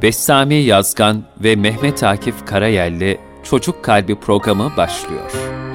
Bessami Yazgan ve Mehmet Akif Karayel'le Çocuk Kalbi programı başlıyor.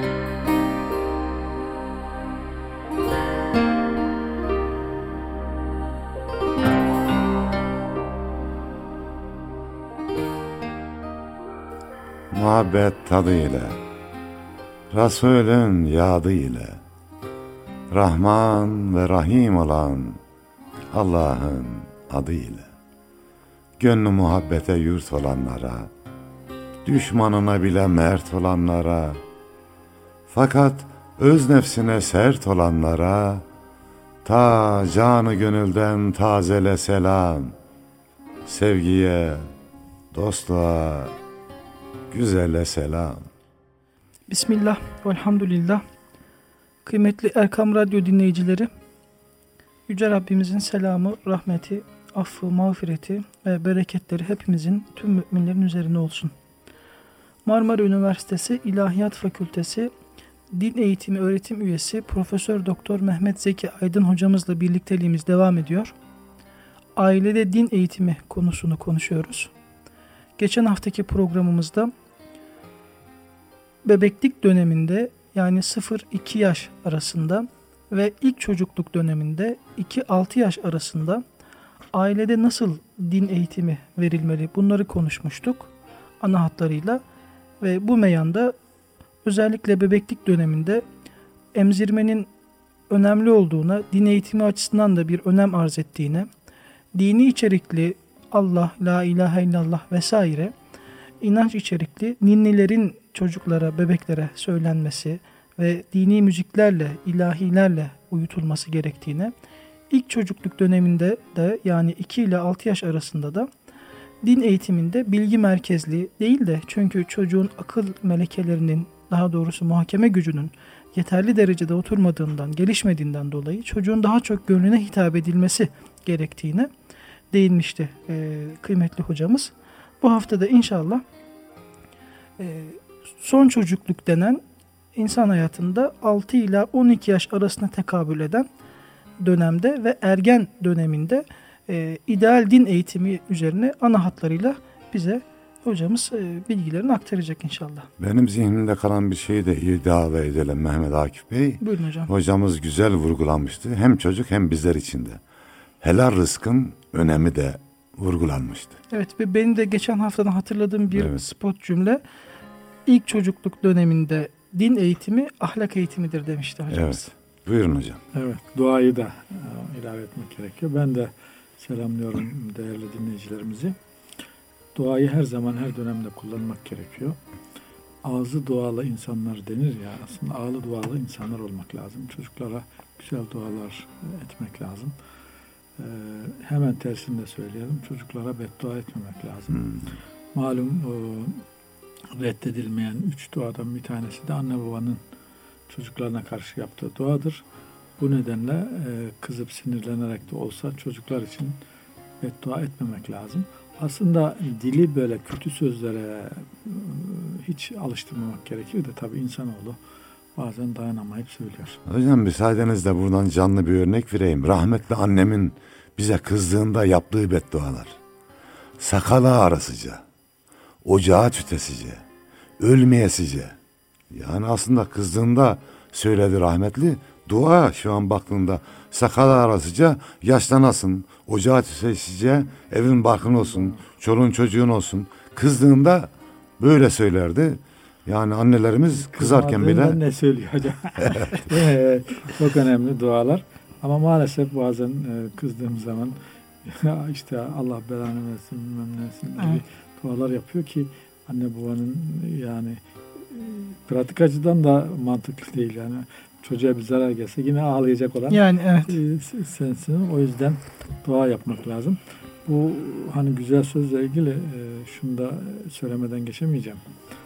Muhabbet tadı ile, Resulün yadı ile, Rahman ve Rahim olan Allah'ın adı ile, gönlü muhabbete yurt olanlara, düşmanına bile mert olanlara, fakat öz nefsine sert olanlara, ta canı gönülden tazele selam, sevgiye, dostluğa, güzele selam. Bismillah, velhamdülillah. Kıymetli Erkam Radyo dinleyicileri, Yüce Rabbimizin selamı, rahmeti, affı, mağfireti ve bereketleri hepimizin, tüm müminlerin üzerine olsun. Marmara Üniversitesi İlahiyat Fakültesi Din Eğitimi Öğretim Üyesi Profesör Doktor Mehmet Zeki Aydın hocamızla birlikteliğimiz devam ediyor. Ailede din eğitimi konusunu konuşuyoruz. Geçen haftaki programımızda bebeklik döneminde, yani 0-2 yaş arasında ve ilk çocukluk döneminde 2-6 yaş arasında ailede nasıl din eğitimi verilmeli, bunları konuşmuştuk ana hatlarıyla. Ve bu meyanda özellikle bebeklik döneminde emzirmenin önemli olduğuna, din eğitimi açısından da bir önem arz ettiğine, dini içerikli Allah, la ilahe illallah vesaire inanç içerikli ninnilerin çocuklara, bebeklere söylenmesi ve dini müziklerle, ilahilerle uyutulması gerektiğine, ilk çocukluk döneminde de, yani 2 ile 6 yaş arasında da din eğitiminde bilgi merkezli değil de, çünkü çocuğun akıl melekelerinin, daha doğrusu muhakeme gücünün yeterli derecede oturmadığından, gelişmediğinden dolayı çocuğun daha çok gönlüne hitap edilmesi gerektiğine değinmişti kıymetli hocamız. Bu hafta da inşallah son çocukluk denen, insan hayatında 6 ila 12 yaş arasına tekabül eden dönemde ve ergen döneminde ideal din eğitimi üzerine ana hatlarıyla bize hocamız bilgilerini aktaracak inşallah. Benim zihnimde kalan bir şeyi de ilave edelim Mehmet Akif Bey. Buyurun hocam. Hocamız güzel vurgulamıştı. Hem çocuk hem bizler için de. Helal rızkın önemi de vurgulanmıştı. Evet, ve benim de geçen haftadan hatırladığım bir spot cümle, ilk çocukluk döneminde din eğitimi ahlak eğitimidir demişti hocamız. Evet. Buyurun hocam. Evet, duayı da ilave etmek gerekiyor. Ben de selamlıyorum değerli dinleyicilerimizi. Duayı her zaman, her dönemde kullanmak gerekiyor. Ağzı dualı insanlar denir ya, aslında ağlı dualı insanlar olmak lazım. Çocuklara güzel dualar etmek lazım. Hemen tersini de söyleyelim. Çocuklara beddua etmemek lazım. Malum reddedilmeyen 3 duadan bir tanesi de anne babanın çocuklarına karşı yaptığı duadır. Bu nedenle kızıp sinirlenerek de olsa çocuklar için beddua etmemek lazım. Aslında dili böyle kötü sözlere hiç alıştırmamak gerekir de tabii insanoğlu bazen dayanamayıp söylüyor. Hocam müsaadenizle buradan canlı bir örnek vereyim. Rahmetli annemin bize kızdığında yaptığı beddualar. Sakala arasıca, ocağa tütesice, ölmeyesice. Yani aslında kızdığında söyledi rahmetli. Dua şu an baktığında sakala arasıca, yaşlanasın, ocağa tütesice, evin barkın olsun, çoluğun çocuğun olsun. Kızdığında böyle söylerdi. Yani annelerimiz kızarken bile. Ne söylüyor hocam? Evet, çok önemli dualar. Ama maalesef bazen kızdığım zaman işte Allah belanı versin, bilmem ne versin gibi dualar yapıyor ki anne babanın yani pratik açıdan da mantıklı değil. Yani çocuğa bir zarar gelse yine ağlayacak olan yani evet. Sensin. O yüzden dua yapmak lazım. Bu hani güzel sözle ilgili şunu da söylemeden geçemeyeceğim.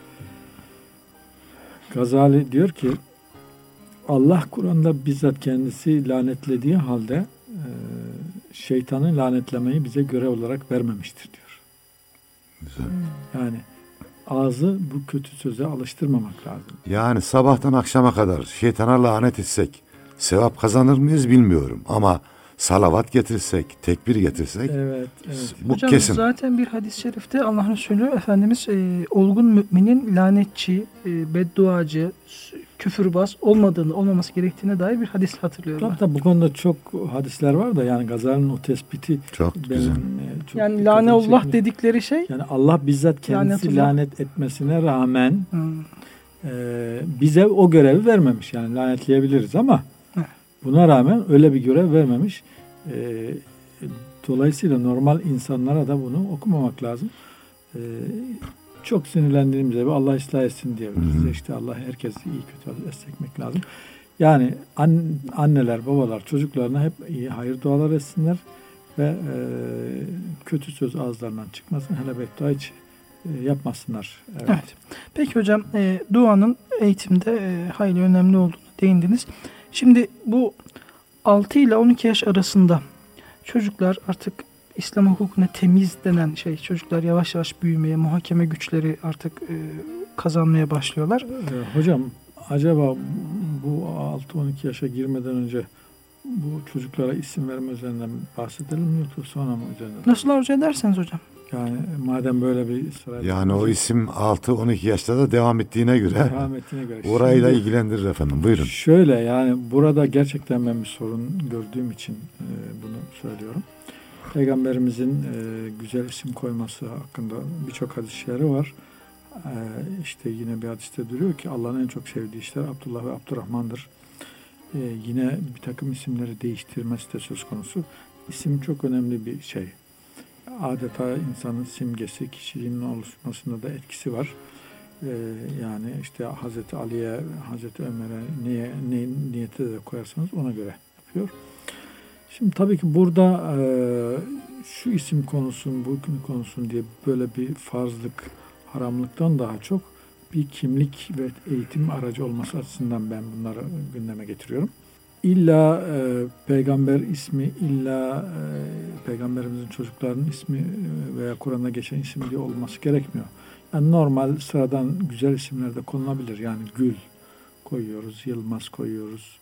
Gazali diyor ki Allah Kur'an'da bizzat kendisi lanetlediği halde şeytanı lanetlemeyi bize görev olarak vermemiştir diyor. Güzel. Yani ağzı bu kötü söze alıştırmamak lazım. Yani sabahtan akşama kadar şeytana lanet etsek sevap kazanır mıyız bilmiyorum. Ama salavat getirsek, tekbir getirsek Evet. bu Hocam kesin. zaten bir hadis-i şerifte Allah Resulü Efendimiz olgun müminin lanetçi, bedduacı, küfürbaz olmaması gerektiğine dair bir hadis hatırlıyorum. Tabii bu konuda çok hadisler var da yani Gazali'nin o tespiti Çok benim, güzel. çok Yani dikkatimi laneullah çekmiş. dedikleri şey Yani Allah bizzat kendisi Lanetullah. lanet etmesine rağmen bize o görevi vermemiş. Yani lanetleyebiliriz ama buna rağmen öyle bir görev vermemiş. Dolayısıyla normal insanlara da bunu okumamak lazım. Çok sinirlendiğimizde Allah ıslah etsin diyebiliriz. İşte Allah herkesi iyi kötü desteklemek lazım. Yani anneler, babalar çocuklarına hep iyi hayır dualar etsinler ve kötü söz ağızlarından çıkmasın. Hele beddua hiç yapmasınlar. Evet. Peki hocam duanın eğitimde hayli önemli olduğunu değindiniz. Şimdi bu 6 ile 12 yaş arasında çocuklar artık İslam hukukuna temiz denen çocuklar yavaş yavaş büyümeye, muhakeme güçleri artık kazanmaya başlıyorlar. Hocam acaba bu 6-12 yaşa girmeden önce bu çocuklara isim verme üzerinden bahsedelim mi yoksa sonra mı üzerinden? Nasıl arzu ederseniz hocam. Yani madem böyle bir sıra... Yani o isim 6-12 yaşta da devam ettiğine göre orayı da ilgilendirir efendim. Buyurun. Şöyle yani burada gerçekten ben bir sorun gördüğüm için bunu söylüyorum. Peygamberimizin güzel isim koyması hakkında birçok hadis-i şerifi var. İşte yine bir hadiste duruyor ki Allah'ın en çok sevdiği işler Abdullah ve Abdurrahman'dır. Yine bir takım isimleri değiştirmesi de söz konusu. İsim çok önemli bir şey. Adeta insanın simgesi, kişiliğinin oluşmasında da etkisi var. Yani işte Hazreti Ali'ye, Hazreti Ömer'e ne niyete de koyarsanız ona göre yapıyor. Şimdi tabii ki burada şu isim konulsun, bu gün konulsun diye böyle bir farzlık, haramlıktan daha çok bir kimlik ve eğitim aracı olması açısından ben bunları gündeme getiriyorum. İlla peygamber ismi, illa peygamberimizin çocuklarının ismi veya Kur'an'da geçen isim diye olması gerekmiyor. Yani normal sıradan güzel isimler de konulabilir. Yani Gül koyuyoruz, Yılmaz koyuyoruz.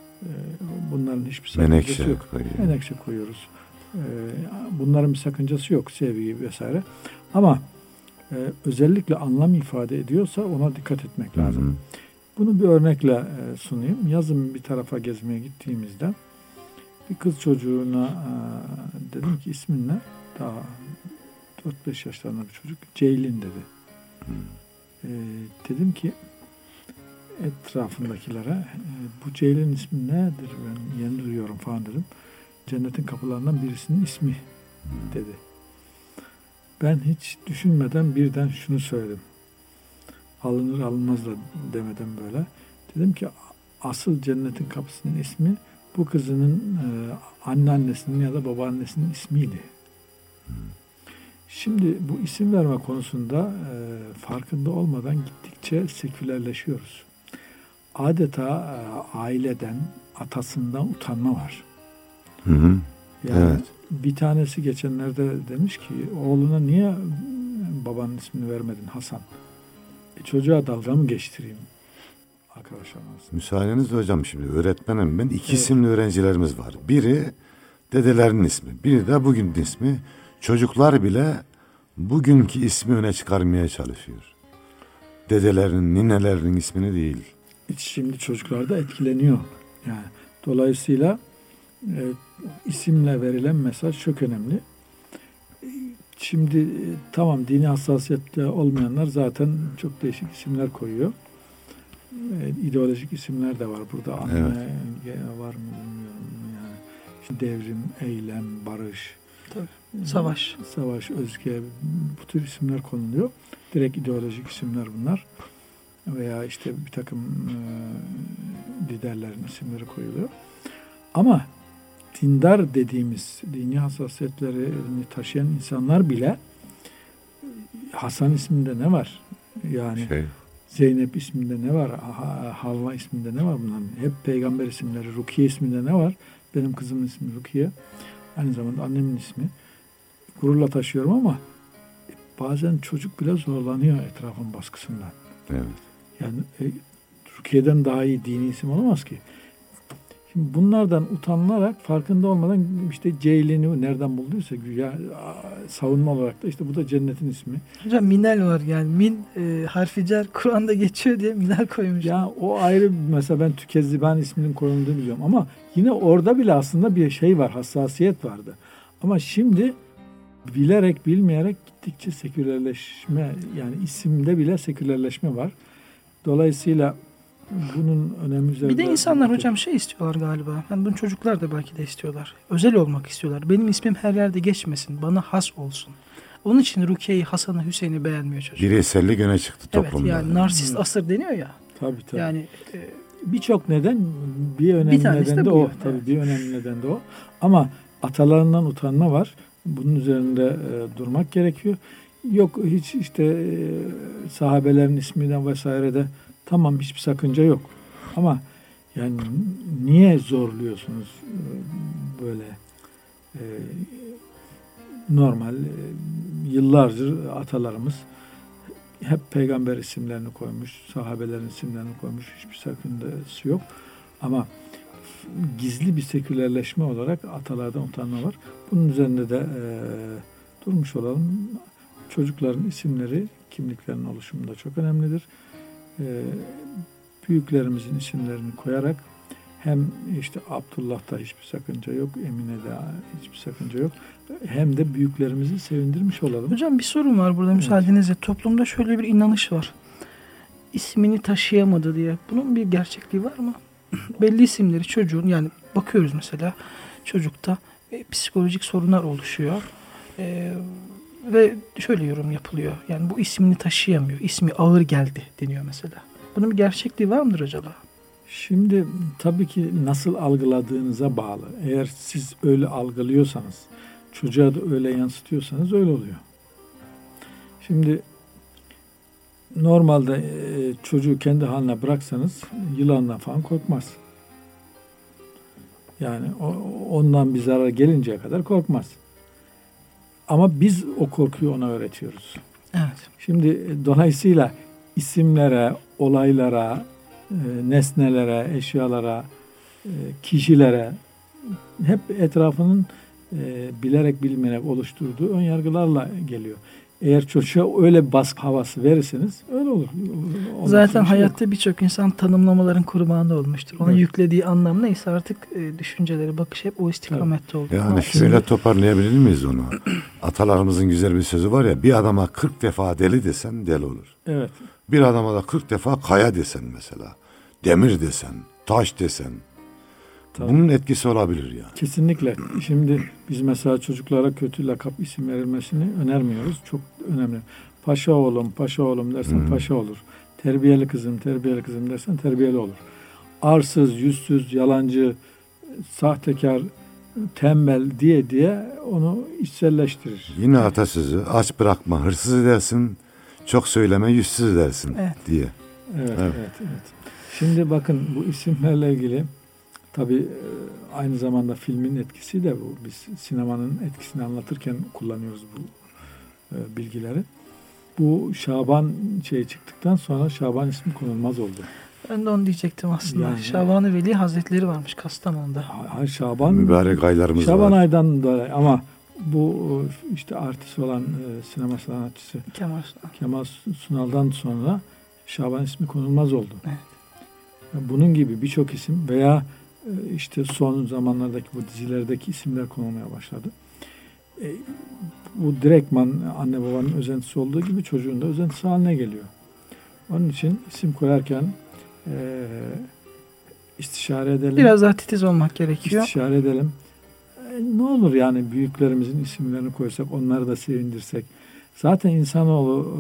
Bunların hiçbir sakıncası yok. Menekşe koyuyoruz. Bunların bir sakıncası yok. Sevgi vesaire. Ama özellikle anlam ifade ediyorsa ona dikkat etmek lazım. Bunu bir örnekle sunayım. Yazın bir tarafa gezmeye gittiğimizde bir kız çocuğuna dedim ki ismin ne? Daha 4-5 yaşlarında bir çocuk. Ceylin dedi. Dedim ki etrafındakilere bu Ceylin ismi nedir? Ben yeni duyuyorum falan dedim. Cennetin kapılarından birisinin ismi dedi. Ben hiç düşünmeden birden şunu söyledim. Alınır alınmaz da demeden böyle. Dedim ki asıl cennetin kapısının ismi bu kızının anneannesinin ya da babaannesinin ismiydi. Şimdi bu isim verme konusunda farkında olmadan gittikçe sekülerleşiyoruz. Adeta aileden, atasından utanma var. Yani evet. Bir tanesi geçenlerde demiş ki oğluna niye babanın ismini vermedin Hasan? Çocuğa dalga mı geçtireyim? Arkadaşlar. Müsaadenizle hocam şimdi öğretmenim ben iki isimli öğrencilerimiz var. Biri dedelerinin ismi, biri de bugünün ismi. Çocuklar bile bugünkü ismi öne çıkarmaya çalışıyor. Dedelerinin, ninelerinin ismini değil. Şimdi çocuklar da etkileniyor. Yani dolayısıyla isimle verilen mesaj çok önemli. Şimdi tamam dini hassasiyetli olmayanlar zaten çok değişik isimler koyuyor. İdeolojik isimler de var burada. Anne var mı bilmiyorum. Yani işte devrim, eylem, barış, savaş, özge bu tür isimler konuluyor. Direkt ideolojik isimler bunlar. Veya işte bir takım liderlerin isimleri koyuluyor. Ama dindar dediğimiz dini hassasiyetlerini taşıyan insanlar bile Hasan isminde ne var? Yani Zeynep isminde ne var? Havva isminde ne var bunların? Hep peygamber isimleri. Rukiye isminde ne var? Benim kızımın ismi Rukiye. Aynı zamanda annemin ismi. Gururla taşıyorum ama bazen çocuk bile zorlanıyor etrafın baskısından. Evet. Yani Rukiye'den daha iyi dini isim olamaz ki. Şimdi bunlardan utanılarak, farkında olmadan işte Ceylin'i nereden bulduysa güya savunma olarak da işte bu da cennetin ismi. Hocam Minel var yani. Min harfi cer Kur'an'da geçiyor diye Minel koymuş. Ya o ayrı, mesela ben Tükezziban isminin konulduğunu biliyorum ama yine orada bile aslında bir şey var, hassasiyet vardı. Ama şimdi bilerek bilmeyerek gittikçe sekülerleşme, yani isimde bile sekülerleşme var. Dolayısıyla bunun önemi üzerinde... Bir de insanlar hocam şey istiyorlar galiba. Yani bunu çocuklar da belki de istiyorlar. Özel olmak istiyorlar. Benim ismim her yerde geçmesin. Bana has olsun. Onun için Rukiye'yi, Hasan'ı, Hüseyin'i beğenmiyor çocuk. Bireysellik öne çıktı toplumda. Evet, yani narsist asır deniyor ya. Tabii. Yani birçok neden, bir önemli neden de o. Tabii bir önemli neden de o. Ama atalarından utanma var. Bunun üzerinde durmak gerekiyor. Yok hiç işte sahabelerin isminden vesaire de tamam, hiçbir sakınca yok. Ama yani niye zorluyorsunuz böyle normal yıllardır atalarımız hep peygamber isimlerini koymuş, sahabelerin isimlerini koymuş, hiçbir sakıncası yok. Ama gizli bir sekülerleşme olarak atalardan utanma var. Bunun üzerinde de durmuş olalım. Çocukların isimleri, kimliklerinin oluşumunda çok önemlidir. Büyüklerimizin isimlerini koyarak hem işte Abdullah'ta hiçbir sakınca yok, Emine'de hiçbir sakınca yok. Hem de büyüklerimizi sevindirmiş olalım. Hocam bir sorun var burada müsaadenizle. Toplumda şöyle bir inanış var. İsmini taşıyamadı diye. Bunun bir gerçekliği var mı? Belli isimleri çocuğun, yani bakıyoruz mesela çocukta psikolojik sorunlar oluşuyor. Ve şöyle yorum yapılıyor. Yani bu ismini taşıyamıyor. İsmi ağır geldi deniyor mesela. Bunun bir gerçekliği var mıdır acaba? Şimdi tabii ki nasıl algıladığınıza bağlı. Eğer siz öyle algılıyorsanız, çocuğa da öyle yansıtıyorsanız öyle oluyor. Şimdi normalde çocuğu kendi haline bıraksanız yılandan falan korkmaz. Yani ondan bir zarar gelinceye kadar korkmaz. Ama biz o korkuyu ona öğretiyoruz. Evet. Şimdi dolayısıyla isimlere, olaylara, nesnelere, eşyalara, kişilere hep etrafının bilerek bilmeyerek oluşturduğu ön yargılarla geliyor. Eğer çocuğa öyle bir baskı havası verirseniz öyle olur. Zaten hayatta birçok insan tanımlamaların kurbanı olmuştur. Ona yüklediği anlam neyse artık düşünceleri, bakışı hep o istikamette oldu. Yani şöyle toparlayabilir miyiz onu? Atalarımızın güzel bir sözü var ya, bir adama 40 defa deli desen deli olur. Evet. Bir adama da 40 defa kaya desen mesela, demir desen, taş desen. Tabii. Bunun etkisi olabilir yani. Kesinlikle. Şimdi biz mesela çocuklara kötü lakap isim verilmesini önermiyoruz. Çok önemli. Paşa oğlum, paşa oğlum dersen paşa olur. Terbiyeli kızım, terbiyeli kızım dersen terbiyeli olur. Arsız, yüzsüz, yalancı, sahtekar, tembel diye onu içselleştirir. Yine atasözü, aç bırakma, hırsız edersin, çok söyleme, yüzsüz edersin diye. Evet. Şimdi bakın bu isimlerle ilgili tabii aynı zamanda filmin etkisi de bu. Biz sinemanın etkisini anlatırken kullanıyoruz bu bilgileri. Bu Şaban çıktıktan sonra Şaban ismi konulmaz oldu. Ben de onu diyecektim aslında. Yani, Şaban-ı Veli Hazretleri varmış Kastamonu'da. Şaban mübarek aylarımız Şaban var. aydan da, ama bu işte artist olan sinema sanatçısı Kemal Sunal'dan sonra Şaban ismi konulmaz oldu. Evet. Bunun gibi birçok isim veya işte son zamanlardaki bu dizilerdeki isimler konulmaya başladı. Bu direktman anne babanın özentisi olduğu gibi çocuğun da özentisi haline geliyor. Onun için isim koyarken istişare edelim. Biraz daha titiz olmak gerekiyor. İstişare edelim. Ne olur yani büyüklerimizin isimlerini koysak, onları da sevindirsek. Zaten insanoğlu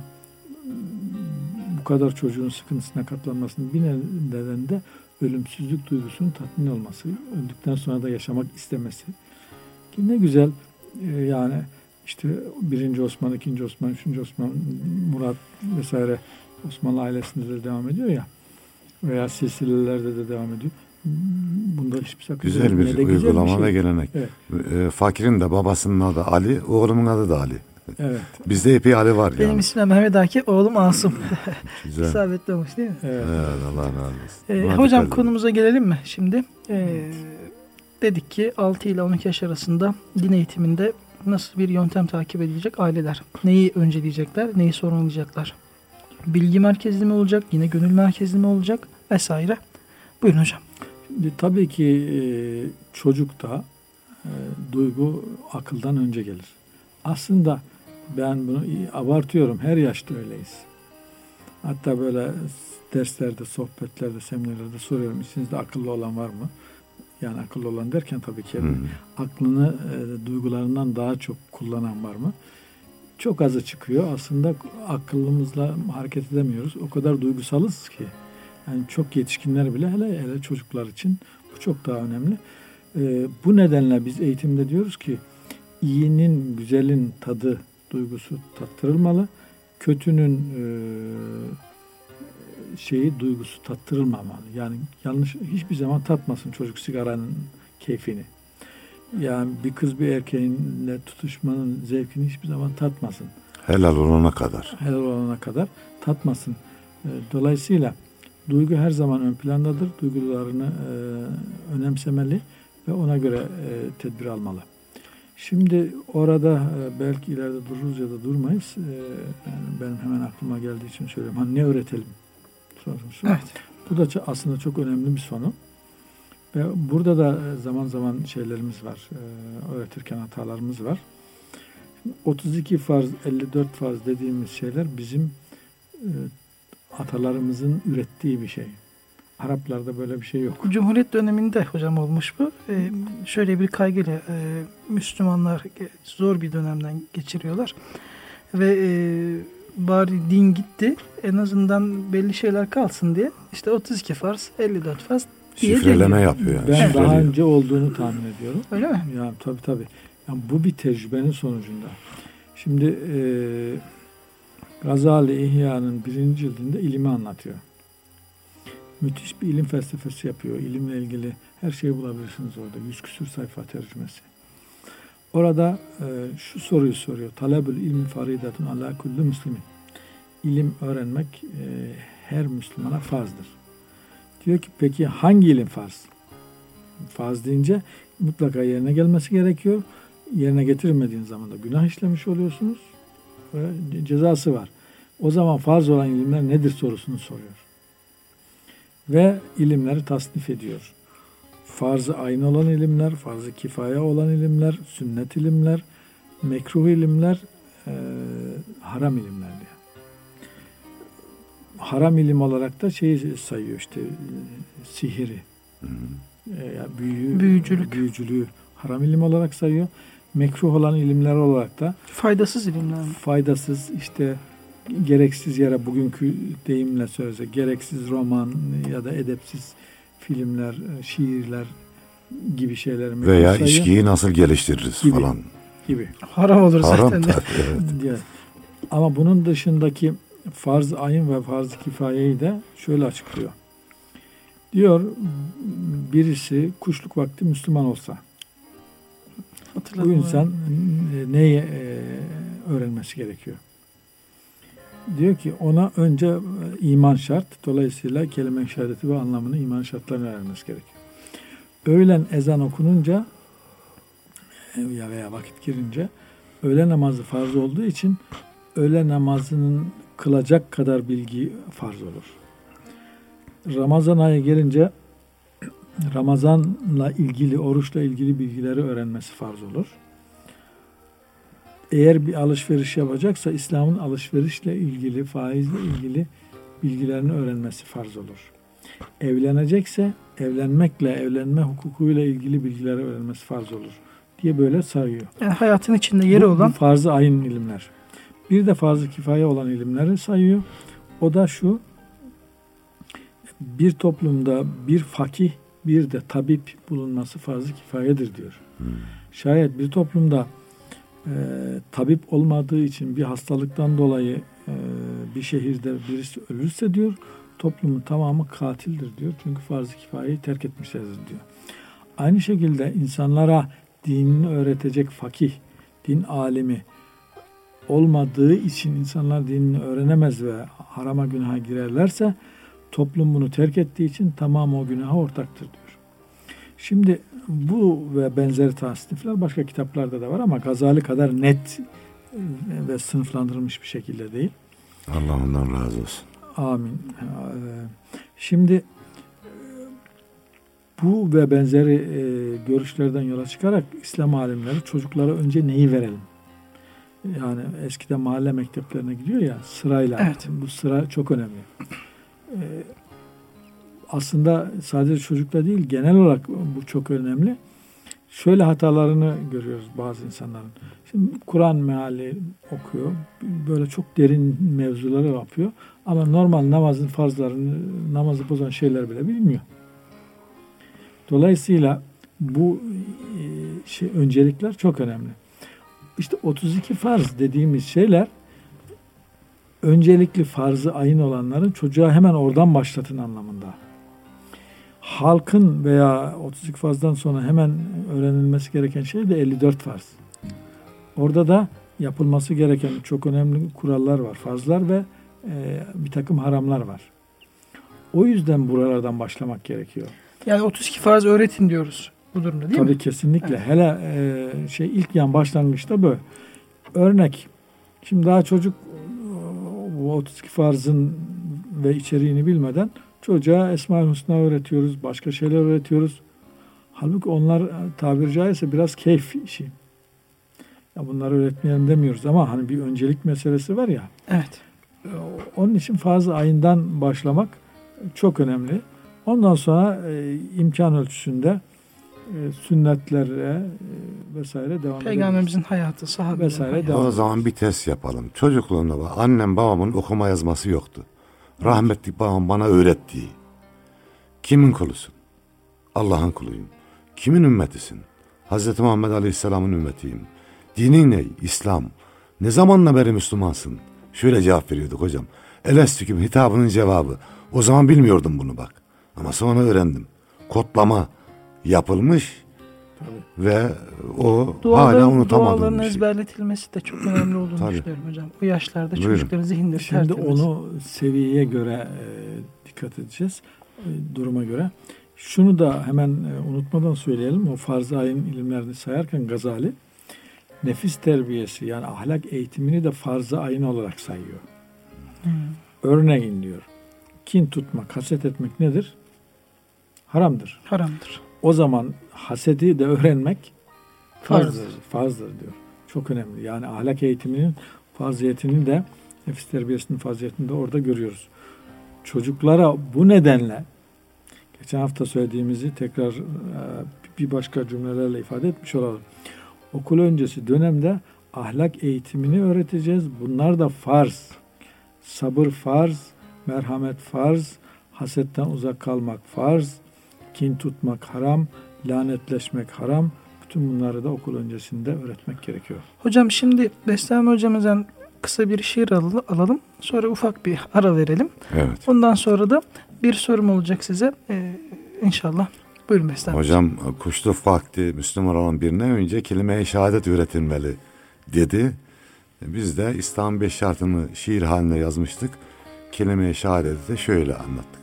bu kadar çocuğun sıkıntısına katlanmasının bir nedeni de ölümsüzlük duygusunun tatmin olması. Öldükten sonra da yaşamak istemesi. Ki ne güzel yani işte 1. Osman, 2. Osman, 3. Osman, Murat vesaire Osmanlı ailesinde de devam ediyor ya. Veya silsilelerde de devam ediyor. Bunda hiçbir sakınca güzel bir uygulama ve gelenek. Evet. Fakirin de babasının adı Ali, oğlumun adı da Ali. Evet. Bizde epey hali var Benim yani. ismim Mehmet Akif, oğlum Asım. Güzel. İsabetli olmuş değil mi? Evet. Evet, Allah razı olsun. Buna Hocam dikkat konumuza gelelim mi şimdi? Dedik ki 6 ile 12 yaş arasında din eğitiminde nasıl bir yöntem takip edilecek aileler? Neyi önceleyecekler, neyi sonralayacaklar? Bilgi merkezli mi olacak, yine gönül merkezli mi olacak vesaire? Buyurun hocam. Şimdi tabii ki çocukta duygu akıldan önce gelir. Aslında ben bunu abartıyorum. Her yaşta öyleyiz. Hatta böyle derslerde, sohbetlerde, seminerlerde soruyorum. İçinizde akıllı olan var mı? Yani akıllı olan derken tabii ki aklını duygularından daha çok kullanan var mı? Çok azı çıkıyor. Aslında akıllımızla hareket edemiyoruz. O kadar duygusalız ki. Yani çok yetişkinler bile hele çocuklar için bu çok daha önemli. Bu nedenle biz eğitimde diyoruz ki iyinin, güzelin tadı, duygusu tattırılmalı. Kötünün duygusu tattırılmamalı. Yani yanlış hiçbir zaman tatmasın çocuk sigaranın keyfini. Yani bir kız bir erkeğinle tutuşmanın zevkini hiçbir zaman tatmasın. Helal olana kadar. Helal olana kadar tatmasın. Dolayısıyla duygu her zaman ön plandadır. Duygularını önemsemeli ve ona göre tedbir almalı. Şimdi orada belki ileride dururuz ya da durmayız. Benim hemen aklıma geldiği için söylüyorum. Hani ne öğretelim sorusu. Evet. Bu da aslında çok önemli bir sonu. Ve burada da zaman zaman şeylerimiz var. Öğretirken hatalarımız var. 32 farz, 54 farz dediğimiz şeyler bizim atalarımızın ürettiği bir şey. Araplarda böyle bir şey yok. Cumhuriyet döneminde hocam olmuş bu. Şöyle bir kaygıyla Müslümanlar zor bir dönemden geçiriyorlar. Ve bari din gitti. En azından belli şeyler kalsın diye. İşte 32 farz, 54 farz diye Şifreleme geliyor. yapıyor yani. Ben Şifreliyor. daha önce olduğunu tahmin ediyorum. Öyle mi? Ya tabii. Yani bu bir tecrübenin sonucunda. Şimdi Gazali İhya'nın 1. cildinde ilimi anlatıyor. Müthiş bir ilim felsefesi yapıyor. İlimle ilgili her şeyi bulabilirsiniz orada. 100 küsur sayfa tercümesi. Orada şu soruyu soruyor. Talebül ilmi faridatun ala kulli müslimin. İlim öğrenmek her Müslümana farzdır. Diyor ki peki hangi ilim farz? Farz deyince mutlaka yerine gelmesi gerekiyor. Yerine getirmediğin zaman da günah işlemiş oluyorsunuz. Ve cezası var. O zaman farz olan ilimler nedir sorusunu soruyor. Ve ilimleri tasnif ediyor. Farz-ı ayn olan ilimler, farz-ı kifaya olan ilimler, sünnet ilimler, mekruh ilimler, haram ilimler diye. Haram ilim olarak da şeyi sayıyor işte sihiri, büyücülüğü haram ilim olarak sayıyor. Mekruh olan ilimler olarak da Faydasız ilimler mi? faydasız işte gereksiz yere bugünkü deyimle söylese gereksiz roman ya da edepsiz filmler, şiirler gibi şeyler Veya sayıyor. içkiyi nasıl geliştiririz Gibi. falan. Gibi. Haram olur Haram zaten. tabii. Evet. diye. Ama bunun dışındaki farz-ı ayın ve farz-ı kifayeyi de şöyle açıklıyor. Diyor birisi kuşluk vakti Müslüman olsa bu insan neyi öğrenmesi gerekiyor? Diyor ki ona önce iman şart. Dolayısıyla kelime-i şehadeti ve anlamını iman şartlarını öğrenmesi gerekiyor. Öğlen ezan okununca veya vakit girince öğle namazı farz olduğu için öğle namazının kılacak kadar bilgi farz olur. Ramazan ayı gelince Ramazanla ilgili, oruçla ilgili bilgileri öğrenmesi farz olur. Eğer bir alışveriş yapacaksa İslam'ın alışverişle ilgili, faizle ilgili bilgilerini öğrenmesi farz olur. Evlenecekse evlenmekle, evlenme hukukuyla ilgili bilgileri öğrenmesi farz olur diye böyle sayıyor. Yani hayatın içinde yeri olan Bu farz-ı ayın ilimler. Bir de farz-ı kifaye olan ilimleri sayıyor. O da şu: bir toplumda bir fakih, bir de tabip bulunması farz-ı kifayedir diyor. Şayet bir toplumda tabip olmadığı için bir hastalıktan dolayı bir şehirde birisi ölürse diyor, toplumun tamamı katildir diyor. Çünkü farz-ı kifayeyi terk etmişlerdir diyor. Aynı şekilde insanlara dinini öğretecek fakih, din alimi olmadığı için insanlar dinini öğrenemez ve harama günaha girerlerse toplum bunu terk ettiği için tamamı o günaha ortaktır diyor. Şimdi bu ve benzeri tasnifler başka kitaplarda da var ama Gazali kadar net ve sınıflandırılmış bir şekilde değil. Allah ondan razı olsun. Amin. Şimdi bu ve benzeri görüşlerden yola çıkarak İslam alimleri çocuklara önce neyi verelim? Yani eskiden mahalle mekteplerine gidiyor ya sırayla. Evet. Bu sıra çok önemli. Aslında sadece çocukla değil genel olarak bu çok önemli. Şöyle hatalarını görüyoruz bazı insanların. Şimdi Kur'an meali okuyor. Böyle çok derin mevzuları yapıyor. Ama normal namazın farzlarını, namazı bozan şeyler bile bilmiyor. Dolayısıyla bu öncelikler çok önemli. İşte 32 farz dediğimiz şeyler öncelikli farzı ayın olanların çocuğa hemen oradan başlatın anlamında. Halkın veya 32 farzdan sonra hemen öğrenilmesi gereken şey de 54 farz. Orada da yapılması gereken çok önemli kurallar var, farzlar ve bir takım haramlar var. O yüzden buralardan başlamak gerekiyor. Yani 32 farz öğretin diyoruz bu durumda değil mi? Tabii kesinlikle. Evet. Hele ilk başlangıçta böyle. Örnek. Şimdi daha çocuk bu 32 farzın ve içeriğini bilmeden çocuğa Esma-ül Hüsna öğretiyoruz, başka şeyler öğretiyoruz. Halbuki onlar tabiri caizse biraz keyif işi. Ya bunları öğretmeyelim demiyoruz ama hani bir öncelik meselesi var ya. Evet. Onun için farz ayından başlamak çok önemli. Ondan sonra imkan ölçüsünde sünnetlere vesaire devam edebiliriz. Peygamberimizin hayatı, sahabeler vesaire O zaman bir test yapalım. Çocukluğumda annem babamın okuma yazması yoktu. Rahmetli babam bana öğrettiği. Kimin kulusun? Allah'ın kuluyum. Kimin ümmetisin? Hazreti Muhammed Aleyhisselam'ın ümmetiyim. Dinin ne? İslam. Ne zamanla beri Müslümansın? Şöyle cevap veriyorduk hocam. Elestüküm hitabının cevabı. O zaman bilmiyordum bunu bak. Ama sonra öğrendim. Kodlama yapılmış. Tabii. Ve o hala unutamadığım duaların bir şey. ezberletilmesi de çok önemli olduğunu düşünüyorum hocam. Bu yaşlarda Buyurun. çocukların zihinleri Şimdi tertemiz. onu seviyeye göre dikkat edeceğiz. Duruma göre. Şunu da hemen unutmadan söyleyelim. O farz-ı ayın ilimlerini sayarken Gazali nefis terbiyesi yani ahlak eğitimini de farz-ı ayın olarak sayıyor. Örneğin diyor. Kin tutmak, haset etmek nedir? Haramdır. Haramdır. O zaman hasedi de öğrenmek farzdır diyor. Çok önemli. Yani ahlak eğitiminin farziyetini de nefis terbiyesinin farziyetini de orada görüyoruz. Çocuklara bu nedenle geçen hafta söylediğimizi tekrar bir başka cümlelerle ifade etmiş olalım. Okul öncesi dönemde ahlak eğitimini öğreteceğiz. Bunlar da farz. Sabır farz, merhamet farz, hasetten uzak kalmak farz, kin tutmak haram, lanetleşmek haram. Bütün bunları da okul öncesinde öğretmek gerekiyor. Hocam şimdi Bestami hocamızdan kısa bir şiir alalım. Sonra ufak bir ara verelim. Evet. Ondan sonra da bir sorum olacak size. İnşallah. Buyurun Bestami. Hocam kuşluk vakti Müslüman olan birine önce kelime-i şehadet üretilmeli dedi. Biz de İslam 5 şartını şiir haline yazmıştık. Kelime-i şehadeti de şöyle anlattık.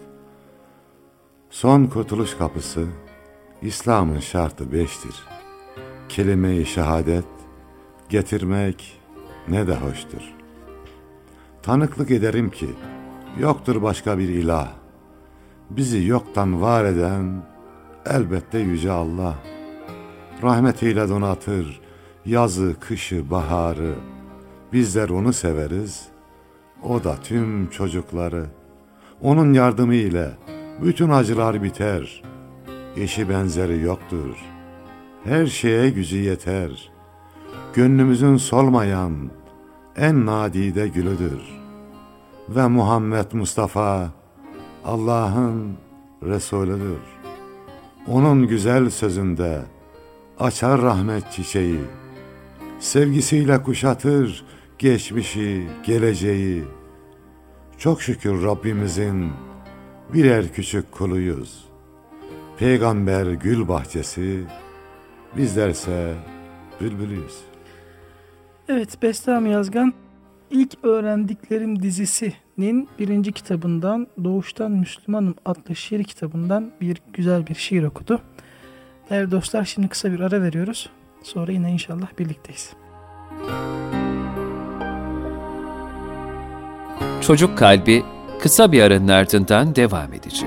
Son kurtuluş kapısı İslam'ın şartı 5'tir. Kelime-i şehadet getirmek ne de hoştur. Tanıklık ederim ki yoktur başka bir ilah. Bizi yoktan var eden elbette Yüce Allah. Rahmetiyle donatır yazı, kışı, baharı. Bizler onu severiz, o da tüm çocukları. Onun yardımı ile bütün acılar biter. Eşi benzeri yoktur. Her şeye gücü yeter. Gönlümüzün solmayan en nadide gülüdür. Ve Muhammed Mustafa Allah'ın Resulüdür. Onun güzel sözünde açar rahmet çiçeği. Sevgisiyle kuşatır geçmişi, geleceği. Çok şükür Rabbimizin birer küçük kuluyuz. Peygamber gül bahçesi, bizlerse bülbülüyüz. Evet, Bestami Yazgan İlk Öğrendiklerim dizisinin 1. kitabından Doğuştan Müslümanım adlı şiir kitabından güzel bir şiir okudu. Değerli dostlar, şimdi kısa bir ara veriyoruz. Sonra yine inşallah birlikteyiz. Çocuk Kalbi kısa bir aranın ardından devam edecek.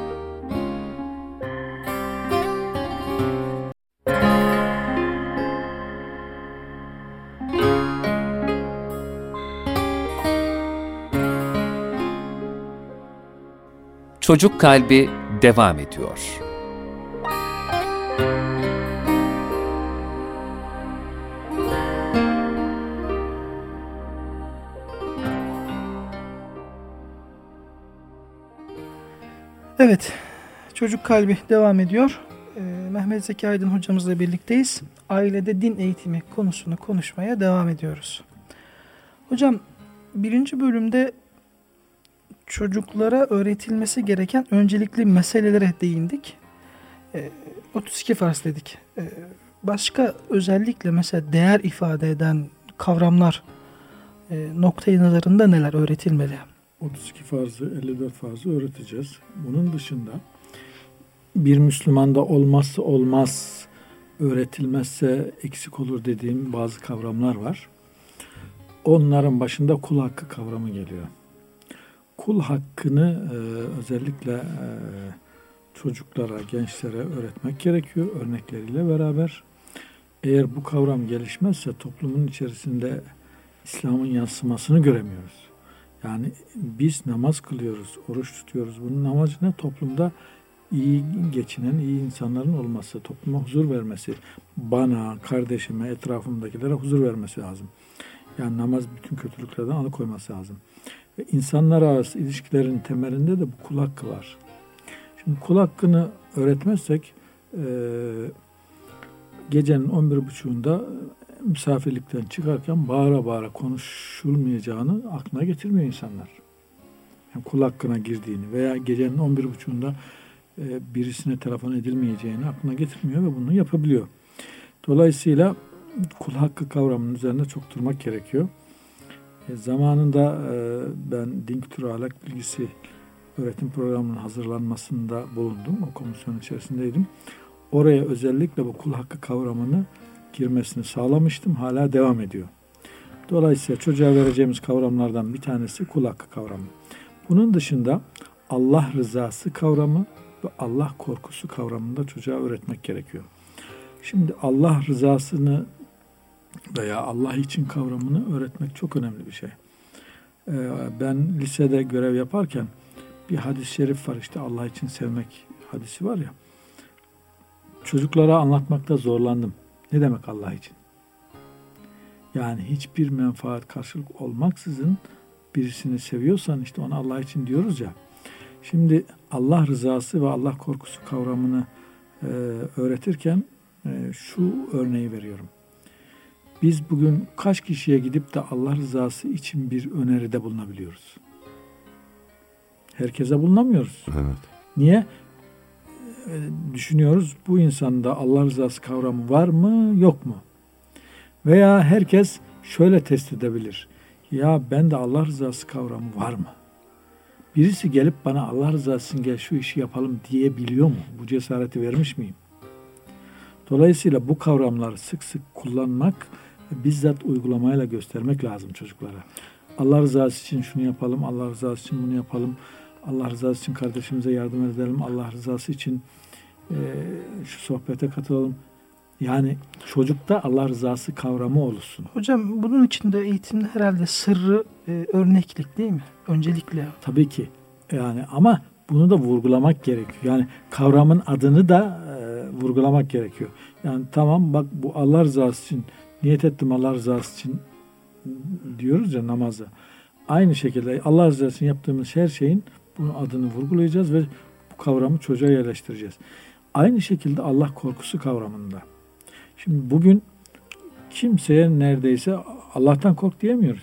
Çocuk Kalbi devam ediyor. Evet, Çocuk Kalbi devam ediyor. Mehmet Zeki Aydın hocamızla birlikteyiz. Ailede din eğitimi konusunu konuşmaya devam ediyoruz. Hocam, 1. bölümde çocuklara öğretilmesi gereken öncelikli meselelere değindik. 32 farz dedik. Başka özellikle mesela değer ifade eden kavramlar noktayı nazarında neler öğretilmeli? 32 farzı, 54 farzı öğreteceğiz. Bunun dışında bir Müslümanda olmazsa olmaz, öğretilmezse eksik olur dediğim bazı kavramlar var. Onların başında kul hakkı kavramı geliyor. Kul hakkını özellikle çocuklara, gençlere öğretmek gerekiyor örnekleriyle beraber. Eğer bu kavram gelişmezse toplumun içerisinde İslam'ın yansımasını göremiyoruz. Yani biz namaz kılıyoruz, oruç tutuyoruz. Bunun amacı ne? Toplumda iyi geçinen, iyi insanların olması, topluma huzur vermesi, bana, kardeşime, etrafımdakilere huzur vermesi lazım. Yani namaz bütün kötülüklerden alıkoyması lazım. Ve insanlar arası ilişkilerin temelinde de bu kul hakkı var. Şimdi kul hakkını öğretmezsek gecenin 11.30'unda misafirlikten çıkarken bağıra bağıra konuşulmayacağını aklına getirmiyor insanlar. Yani kul hakkına girdiğini veya gecenin 11.30'unda birisine telefon edilmeyeceğini aklına getirmiyor ve bunu yapabiliyor. Dolayısıyla kul hakkı kavramının üzerinde çok durmak gerekiyor. Zamanında ben din kültürü ahlak bilgisi öğretim programının hazırlanmasında bulundum. O komisyonun içerisindeydim. Oraya özellikle bu kul hakkı kavramını girmesini sağlamıştım. Hala devam ediyor. Dolayısıyla çocuğa vereceğimiz kavramlardan bir tanesi kul hakkı kavramı. Bunun dışında Allah rızası kavramı ve Allah korkusu kavramını da çocuğa öğretmek gerekiyor. Şimdi Allah rızasını veya Allah için kavramını öğretmek çok önemli bir şey. Ben lisede görev yaparken bir hadis-i şerif var, işte Allah için sevmek hadisi var ya. Çocuklara anlatmakta zorlandım. Ne demek Allah için? Yani hiçbir menfaat karşılık olmaksızın birisini seviyorsan işte ona Allah için diyoruz ya. Şimdi Allah rızası ve Allah korkusu kavramını öğretirken şu örneği veriyorum. Biz bugün kaç kişiye gidip de Allah rızası için bir öneride bulunabiliyoruz? Herkese bulunamıyoruz. Evet. Niye? Düşünüyoruz, bu insanda Allah rızası kavramı var mı, yok mu? Veya herkes şöyle test edebilir. Ya ben de Allah rızası kavramı var mı? Birisi gelip bana Allah rızası için gel şu işi yapalım diyebiliyor mu? Bu cesareti vermiş miyim? Dolayısıyla bu kavramları sık sık kullanmak, bizzat uygulamayla göstermek lazım çocuklara. Allah rızası için şunu yapalım, Allah rızası için bunu yapalım, Allah rızası için kardeşimize yardım edelim, Allah rızası için şu sohbete katılalım. Yani çocukta Allah rızası kavramı oluşsun. Hocam, bunun içinde eğitimde herhalde sırrı örneklik değil mi? Öncelikle. Tabii ki. Yani ama bunu da vurgulamak gerekiyor. Yani kavramın adını da vurgulamak gerekiyor. Yani tamam bak, bu Allah rızası için niyet ettim, Allah rızası için diyoruz ya namazda. Aynı şekilde Allah rızası için yaptığımız her şeyin bunun adını vurgulayacağız ve bu kavramı çocuğa yerleştireceğiz. Aynı şekilde Allah korkusu kavramında. Şimdi bugün kimseye neredeyse Allah'tan kork diyemiyoruz.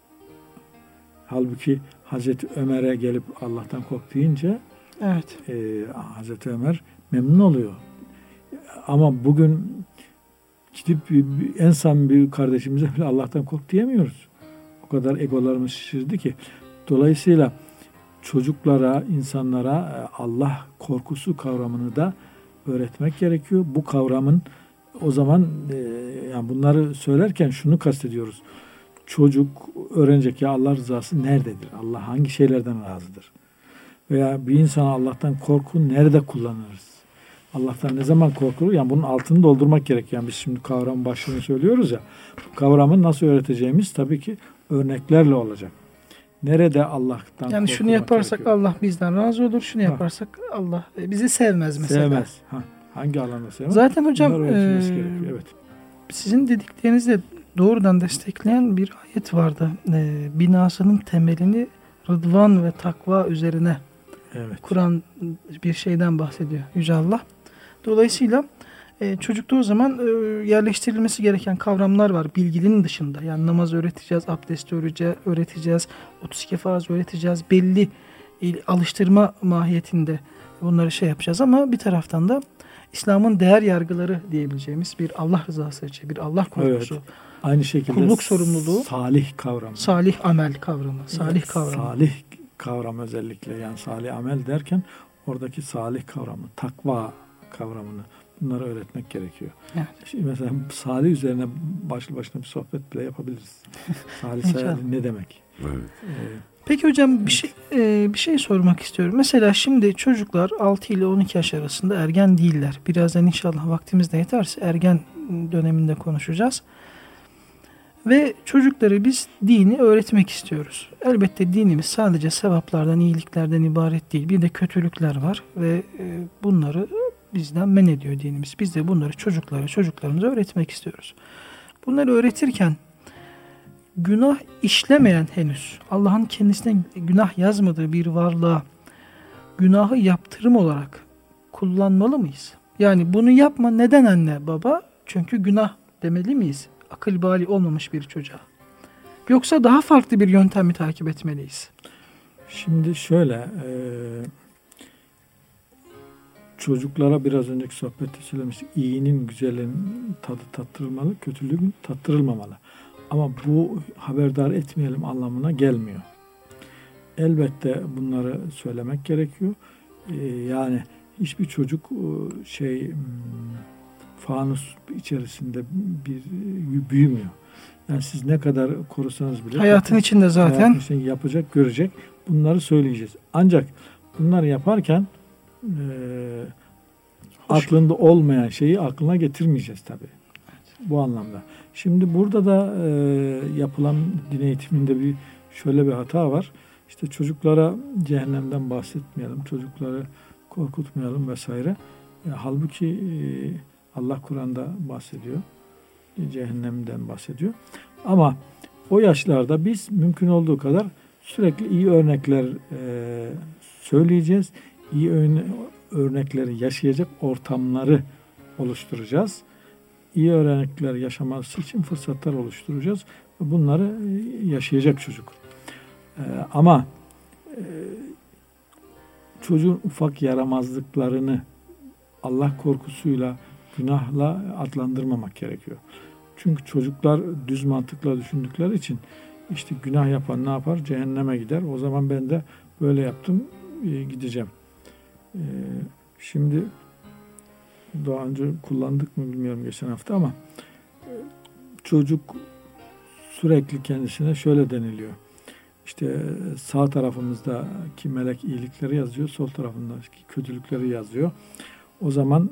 Halbuki Hazreti Ömer'e gelip Allah'tan kork deyince Evet. Hazreti Ömer memnun oluyor. Ama bugün Gidip en samimi bir kardeşimize bile Allah'tan kork diyemiyoruz. O kadar egolarımız şişirdi ki. Dolayısıyla çocuklara, insanlara Allah korkusu kavramını da öğretmek gerekiyor. Bu kavramın o zaman yani bunları söylerken şunu kastediyoruz. Çocuk öğrenecek ya Allah rızası nerededir? Allah hangi şeylerden razıdır? Veya bir insana Allah'tan korku nerede kullanırız? Allah'tan ne zaman korkulur? Yani bunun altını doldurmak gerek. Yani biz şimdi kavram başlığını söylüyoruz ya. Bu kavramı nasıl öğreteceğimiz tabii ki örneklerle olacak. Nerede Allah'tan yani şunu yaparsak gerekiyor? Allah bizden razı olur. Şunu yaparsak Allah bizi sevmez mesela. Sevmez. Hangi alanda sevmez? Zaten hocam Bunlar öğretilmesi gerekiyor. Evet. sizin dediklerinizi doğrudan destekleyen bir ayet vardı. Binasının temelini rıdvan ve takva üzerine Evet. Kur'an bir şeyden bahsediyor Yüce Allah. Dolayısıyla çocukta o zaman yerleştirilmesi gereken kavramlar var bilginin dışında. Yani namaz öğreteceğiz, abdest öğreteceğiz, 32 farz öğreteceğiz. Belli alıştırma mahiyetinde bunları şey yapacağız ama bir taraftan da İslam'ın değer yargıları diyebileceğimiz bir Allah rızası için, bir Allah korkusu. Evet. Aynı şekilde kulluk sorumluluğu, salih kavramı. salih amel kavramı, salih kavramı. Salih kavramı özellikle yani salih amel derken oradaki salih kavramı, takva kavramını bunları öğretmek gerekiyor. Evet. Şimdi mesela salih üzerine başlı başına bir sohbet bile yapabiliriz. Salih ne demek? Evet. Peki hocam bir şey sormak istiyorum. Mesela şimdi çocuklar 6 ile 12 yaş arasında ergen değiller. Birazdan inşallah vaktimiz de yeterse ergen döneminde konuşacağız. Ve çocuklara biz dini öğretmek istiyoruz. Elbette dinimiz sadece sevaplardan, iyiliklerden ibaret değil. Bir de kötülükler var ve bunları bizden men ediyor dinimiz. Biz de bunları çocuklarımıza öğretmek istiyoruz. Bunları öğretirken günah işlemeyen henüz, Allah'ın kendisine günah yazmadığı bir varlığa günahı yaptırım olarak kullanmalı mıyız? Yani bunu yapma neden anne baba? Çünkü günah demeli miyiz? Akıl bali olmamış bir çocuğa. Yoksa daha farklı bir yöntemi takip etmeliyiz. Şimdi şöyle çocuklara biraz önceki sohbette söylemiştik. İyinin, güzelin tadı tattırılmalı, kötülüğün tattırılmamalı. Ama bu haberdar etmeyelim anlamına gelmiyor. Elbette bunları söylemek gerekiyor. Yani hiçbir çocuk fanus içerisinde büyümüyor. Yani siz ne kadar korusanız bile Hayatın içinde zaten hayatın içinde yapacak, görecek. Bunları söyleyeceğiz. Ancak bunları yaparken aklında olmayan şeyi aklına getirmeyeceğiz tabii. Bu anlamda. Şimdi burada da yapılan din eğitiminde şöyle bir hata var. İşte çocuklara cehennemden bahsetmeyelim, çocukları korkutmayalım vesaire. Halbuki Allah Kur'an'da bahsediyor. Cehennemden bahsediyor. Ama o yaşlarda biz mümkün olduğu kadar sürekli iyi örnekler söyleyeceğiz. İyi örnekleri yaşayacak ortamları oluşturacağız. İyi örnekler yaşaması için fırsatlar oluşturacağız. Bunları yaşayacak çocuk. Ama çocuğun ufak yaramazlıklarını Allah korkusuyla, günahla adlandırmamak gerekiyor. Çünkü çocuklar düz mantıkla düşündükleri için işte günah yapan ne yapar? Cehenneme gider. O zaman ben de böyle yaptım, gideceğim. Şimdi daha önce kullandık mı bilmiyorum geçen hafta ama çocuk sürekli kendisine şöyle deniliyor. İşte sağ tarafımızdaki melek iyilikleri yazıyor, sol tarafındaki kötülükleri yazıyor. O zaman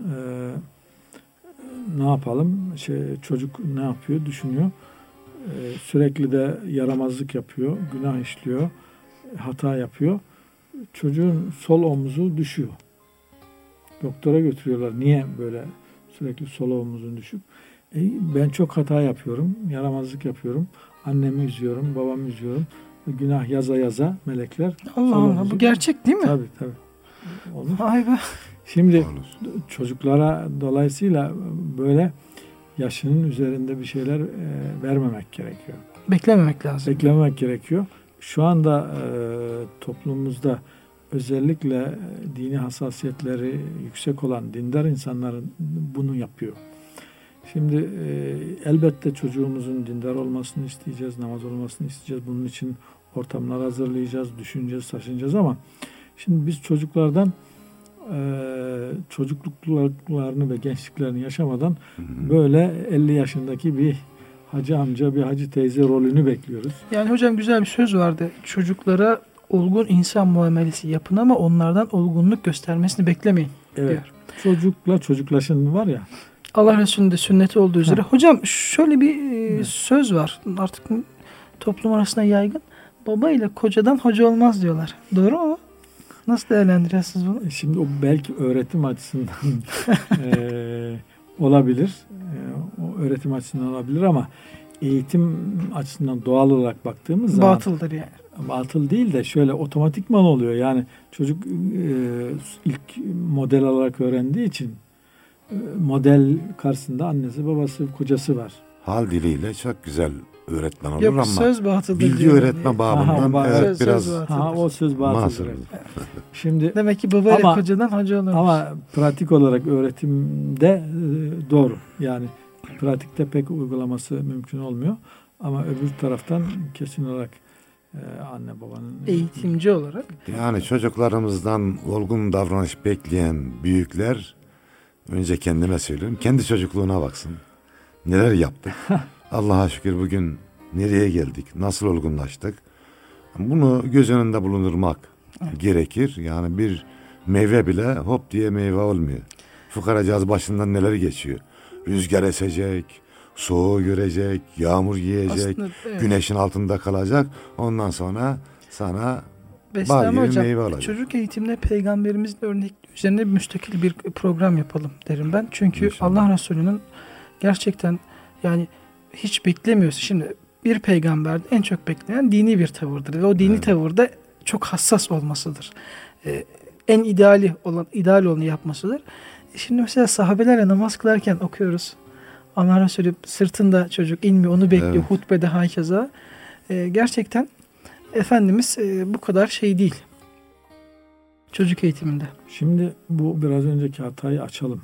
ne yapalım? Çocuk ne yapıyor? Düşünüyor. Sürekli de yaramazlık yapıyor, günah işliyor, hata yapıyor. Çocuğun sol omuzu düşüyor. Doktora götürüyorlar. Niye böyle sürekli sol omuzun düşüp? Ben çok hata yapıyorum, yaramazlık yapıyorum. Annemi üzüyorum, babamı üzüyorum. Günah yaza yaza melekler. Allah Allah, bu gerçek değil mi? Tabii. Olur. Vay be. Şimdi çocuklara dolayısıyla böyle yaşının üzerinde bir şeyler vermemek gerekiyor. Beklememek lazım. Beklememek gerekiyor. Şu anda toplumumuzda özellikle dini hassasiyetleri yüksek olan dindar insanların bunu yapıyor. Şimdi elbette çocuğumuzun dindar olmasını isteyeceğiz, namaz olmasını isteyeceğiz. Bunun için ortamlar hazırlayacağız, düşüneceğiz, taşınacağız ama şimdi biz çocuklardan çocukluklarını ve gençliklerini yaşamadan böyle 50 yaşındaki bir hacı amca, bir hacı teyze rolünü bekliyoruz. Yani hocam güzel bir söz vardı. Çocuklara olgun insan muamelesi yapın ama onlardan olgunluk göstermesini beklemeyin Evet. diyor. Çocukla çocuklaşın var ya. Allah Resulü'nün de sünneti olduğu üzere. Hocam şöyle bir söz var. Artık toplum arasında yaygın. Baba ile kocadan hoca olmaz diyorlar. Doğru mu? Nasıl değerlendiriyorsunuz bunu? Şimdi o belki öğretim açısından olabilir. O öğretim açısından olabilir ama eğitim açısından doğal olarak baktığımız zaman Batıldır yani. batıl değil de şöyle otomatikman oluyor. Yani çocuk ilk model olarak öğrendiği için model karşısında annesi, babası, kocası var. Hal diliyle çok güzel öğretmen olur Yok ama söz batıldır bilgi diyor. öğretme babından Aha, evet söz biraz batıldır. O söz batıldır. Mazur. Şimdi Demek ki baba ile Ama- kocadan hoca olurmuş. ama pratik olarak öğretimde doğru. Yani pratikte pek uygulaması mümkün olmuyor. Ama öbür taraftan kesin olarak anne babanın Eğitimci olarak. yani çocuklarımızdan olgun davranış bekleyen büyükler önce kendine söylüyorum. Kendi çocukluğuna baksın. Neler yaptık. Allah'a şükür bugün nereye geldik? Nasıl olgunlaştık? Bunu göz önünde bulundurmak gerekir. Yani bir meyve bile hop diye meyve olmuyor. Fukaracağız başından neler geçiyor. Rüzgar esecek, soğuğu görecek, yağmur yiyecek, Aslında, evet. güneşin altında kalacak. Ondan sonra sana Besleme bal gibi hocam, meyve olacak. çocuk eğitiminde peygamberimizin örnek üzerine bir müstakil bir program yapalım derim ben. Çünkü İnşallah. Allah Resulü'nün gerçekten yani hiç beklemiyoruz. Şimdi bir peygamberde en çok beklenen dini bir tavırdır. Ve o dini Evet. tavırda çok hassas olmasıdır. En ideal olanı yapmasıdır. Şimdi mesela sahabelerle namaz kılarken okuyoruz. Allah Resulü sırtında çocuk inmiyor, onu bekliyor. Evet. Hutbede hakeza. Gerçekten Efendimiz bu kadar şey değil. Çocuk eğitiminde. Şimdi bu biraz önceki hatayı açalım.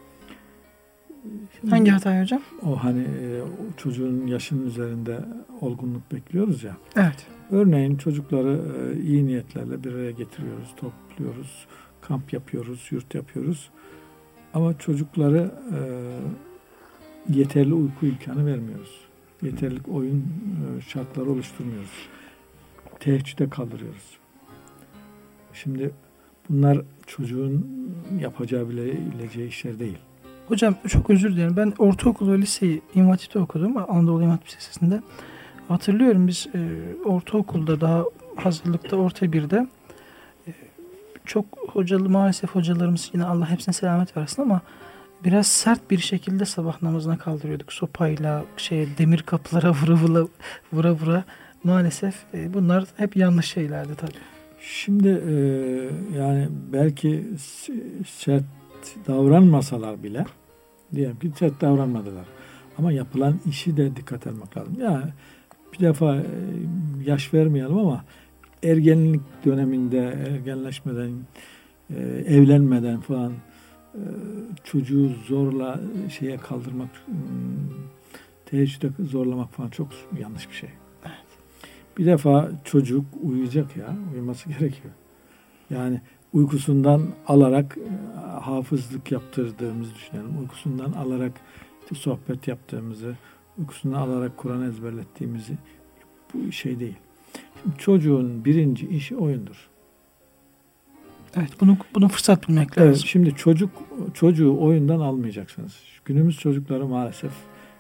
Şimdi Hangi hatay hocam? o hani o çocuğun yaşının üzerinde olgunluk bekliyoruz ya. Evet. Örneğin çocukları iyi niyetlerle bir araya getiriyoruz, topluyoruz, kamp yapıyoruz, yurt yapıyoruz. Ama çocukları yeterli uyku imkanı vermiyoruz. Yeterli oyun şartları oluşturmuyoruz. Teheccüde kaldırıyoruz. Şimdi bunlar çocuğun yapabileceği işler değil. Hocam çok özür dilerim. Ben ortaokul ve liseyi İmam Hatip'te okudum. Anadolu İmam Hatip Lisesi'nde. Hatırlıyorum biz ortaokulda daha hazırlıkta orta birde çok maalesef hocalarımız yine Allah hepsine selamet versin ama biraz sert bir şekilde sabah namazına kaldırıyorduk. Sopayla demir kapılara vura vura. Maalesef bunlar hep yanlış şeylerdi tabii. Şimdi yani belki sert davranmasalar bile diyelim ki sert davranmadılar. Ama yapılan işi de dikkat etmek lazım. Yani bir defa yaş vermeyelim ama ergenlik döneminde, ergenleşmeden, evlenmeden falan çocuğu zorla şeye kaldırmak, teheccüde zorlamak falan çok yanlış bir şey. Bir defa çocuk uyuyacak ya, uyuması gerekiyor. Yani uykusundan alarak hafızlık yaptırdığımızı düşünelim. Uykusundan alarak işte sohbet yaptığımızı, uykusundan alarak Kur'an ezberlettiğimizi bu şey değil. Şimdi çocuğun birinci işi oyundur. Evet, bunu fırsat bilmek lazım. Evet, şimdi çocuğu oyundan almayacaksınız. Günümüz çocukları maalesef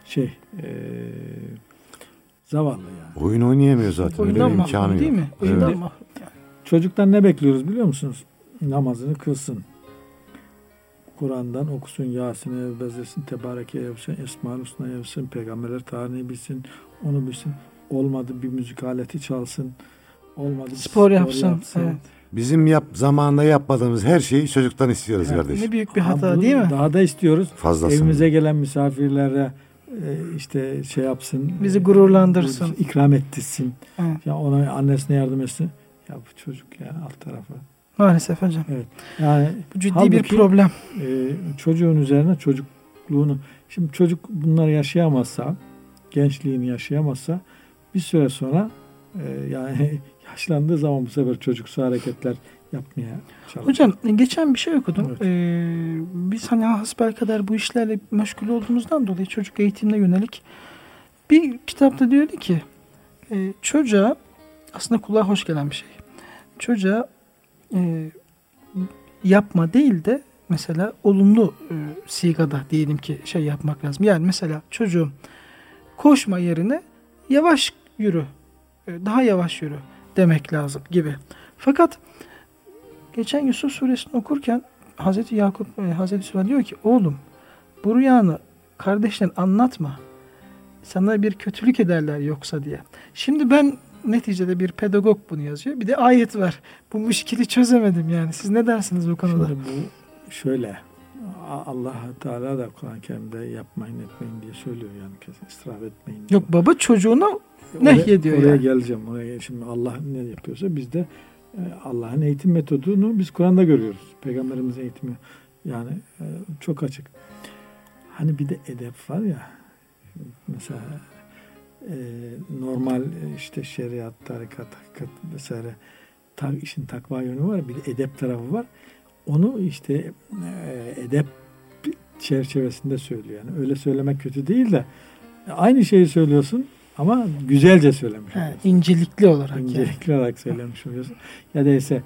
zavallı yani. Oyun oynayamıyor zaten. Öyle Oyundan bir imkanı mahrum yok. değil mi? Oyundan Evet. mahrum. Yani. Çocuktan ne bekliyoruz biliyor musunuz? Namazını kılsın. Kur'an'dan okusun, Yasin'i bezlesin, Tebareke'ye yapsın, Esma-ül Hüsna'ya yapsın, Peygamberler tarihini bilsin, onu bilsin. Olmadı bir müzik aleti çalsın. Olmadı bir Spor yapsın. Evet. Bizim zamanında yapmadığımız her şeyi çocuktan istiyoruz Evet. kardeşim. Ne büyük bir Ha, hata bunu değil mi? Daha da istiyoruz. Fazlasını. Evimize gelen misafirlere işte şey yapsın. Bizi gururlandırsın. İkram ettirsin. Evet. Ya ona annesine yardım etsin. Ya bu çocuk ya alt tarafı. Maalesef hocam. Evet. Yani Bu ciddi halbuki, bir problem. çocuğun üzerine çocukla çocukluğunu, şimdi çocuk bunları yaşayamazsa, gençliğini yaşayamazsa bir süre sonra yani yaşlandığı zaman bu sefer çocuksu hareketler yapmaya çalışır. Hocam geçen bir şey okudum. Evet. Biz hani hasbelkader bu işlerle meşgul olduğumuzdan dolayı çocuk eğitimine yönelik bir kitapta diyordu ki çocuğa, aslında kulağa hoş gelen bir şey. Çocuğa yapma değil de mesela olumlu sigada diyelim ki şey yapmak lazım. Yani mesela çocuğum koşma yerine yavaş yürü, daha yavaş yürü demek lazım gibi. Fakat geçen Yusuf suresini okurken Hazreti Yakup, Hazreti Süleyman diyor ki oğlum bu rüyanı kardeşlerine anlatma. Sana bir kötülük ederler yoksa diye. Şimdi ben neticede bir pedagog bunu yazıyor. Bir de ayet var. Bu müşkili çözemedim yani. Siz ne dersiniz bu konuda? Şimdi bu şöyle, Allah Teala da Kur'an-ı Kerim'de yapmayın etmeyin diye söylüyor yani, kesin israf etmeyin diyor. Yok, baba çocuğuna nehyediyor oraya yani. geleceğim. Şimdi Allah ne yapıyorsa biz de Allah'ın eğitim metodunu biz Kur'an'da görüyoruz. Peygamberimizin eğitimi yani çok açık. Hani bir de edep var ya, mesela normal işte şeriat, tarikat, hakikat vesaire işin takva yönü var. Bir de edep tarafı var. Onu işte edep çerçevesinde söylüyor. Yani öyle söylemek kötü değil de aynı şeyi söylüyorsun ama güzelce söylemiş oluyorsun. İncelikli olarak. İncelikli olarak söylemiş oluyorsun. Ya da ise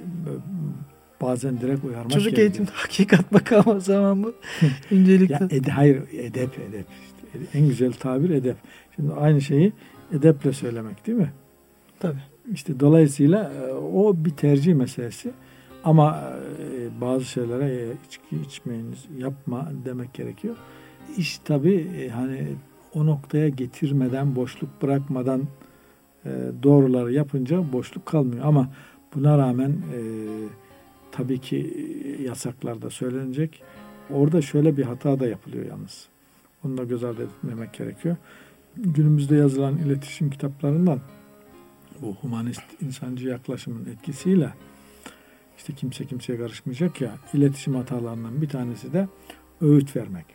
bazen direkt uyarmak Çocuk gerekiyor. eğitimde hakikat bakamaz zaman bu. İncelikli. Ya hayır, edep. İşte en güzel tabir edep. Şimdi aynı şeyi edeple söylemek değil mi? Tabii. İşte dolayısıyla o bir tercih meselesi. Ama bazı şeylere içki içmeyiniz, yapma demek gerekiyor. İş tabii hani o noktaya getirmeden, boşluk bırakmadan doğruları yapınca boşluk kalmıyor. Ama buna rağmen tabii ki yasaklar da söylenecek. Orada şöyle bir hata da yapılıyor yalnız. Onu da göz ardı etmemek gerekiyor. Günümüzde yazılan iletişim kitaplarından bu humanist insancı yaklaşımın etkisiyle işte kimse kimseye karışmayacak ya, iletişim hatalarından bir tanesi de öğüt vermek.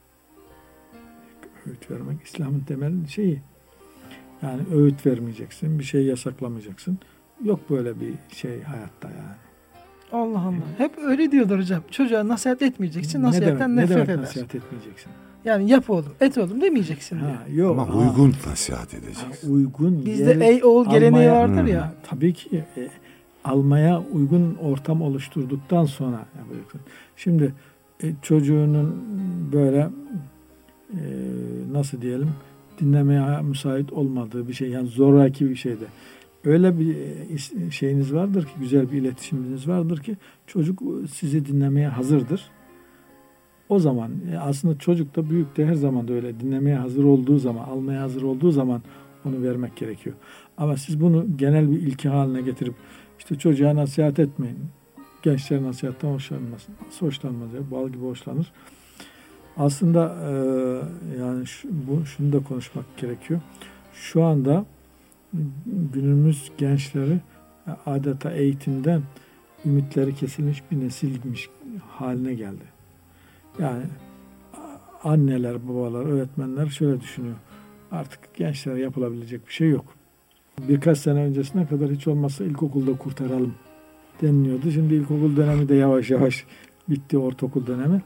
Öğüt vermek İslam'ın temel şeyi. Yani öğüt vermeyeceksin, bir şey yasaklamayacaksın. Yok böyle bir şey hayatta yani. Allah Allah. Hep öyle diyorlar hocam. Çocuğa nasihat etmeyeceksin. Nasihatten ne nefret demek eder. nasihat etmeyeceksin? Yani yap oğlum, et oğlum demeyeceksin diye. Yok. Ama uygun nasihat edeceğiz. Uygun. Bizde ey oğul geleneği vardır ya. Tabii ki almaya uygun ortam oluşturduktan sonra yapacaksın. Şimdi çocuğunun böyle nasıl diyelim, dinlemeye müsait olmadığı bir şey, yani zoraki bir şeyde öyle bir şeyiniz vardır ki, güzel bir iletişiminiz vardır ki çocuk sizi dinlemeye hazırdır. O zaman aslında çocuk da büyük de her zaman da öyle dinlemeye hazır olduğu zaman, almaya hazır olduğu zaman onu vermek gerekiyor. Ama siz bunu genel bir ilke haline getirip işte çocuğa nasihat etmeyin. Gençler nasihatten hoşlanmaz. Nasıl hoşlanmaz ya? Bal gibi hoşlanır. Aslında yani şunu da konuşmak gerekiyor. Şu anda günümüz gençleri adeta eğitimden ümitleri kesilmiş bir nesilmiş haline geldi. Yani anneler, babalar, öğretmenler şöyle düşünüyor. Artık gençlere yapılabilecek bir şey yok. Birkaç sene öncesine kadar hiç olmazsa ilkokulda kurtaralım deniliyordu. Şimdi ilkokul dönemi de yavaş yavaş bitti, ortaokul dönemi.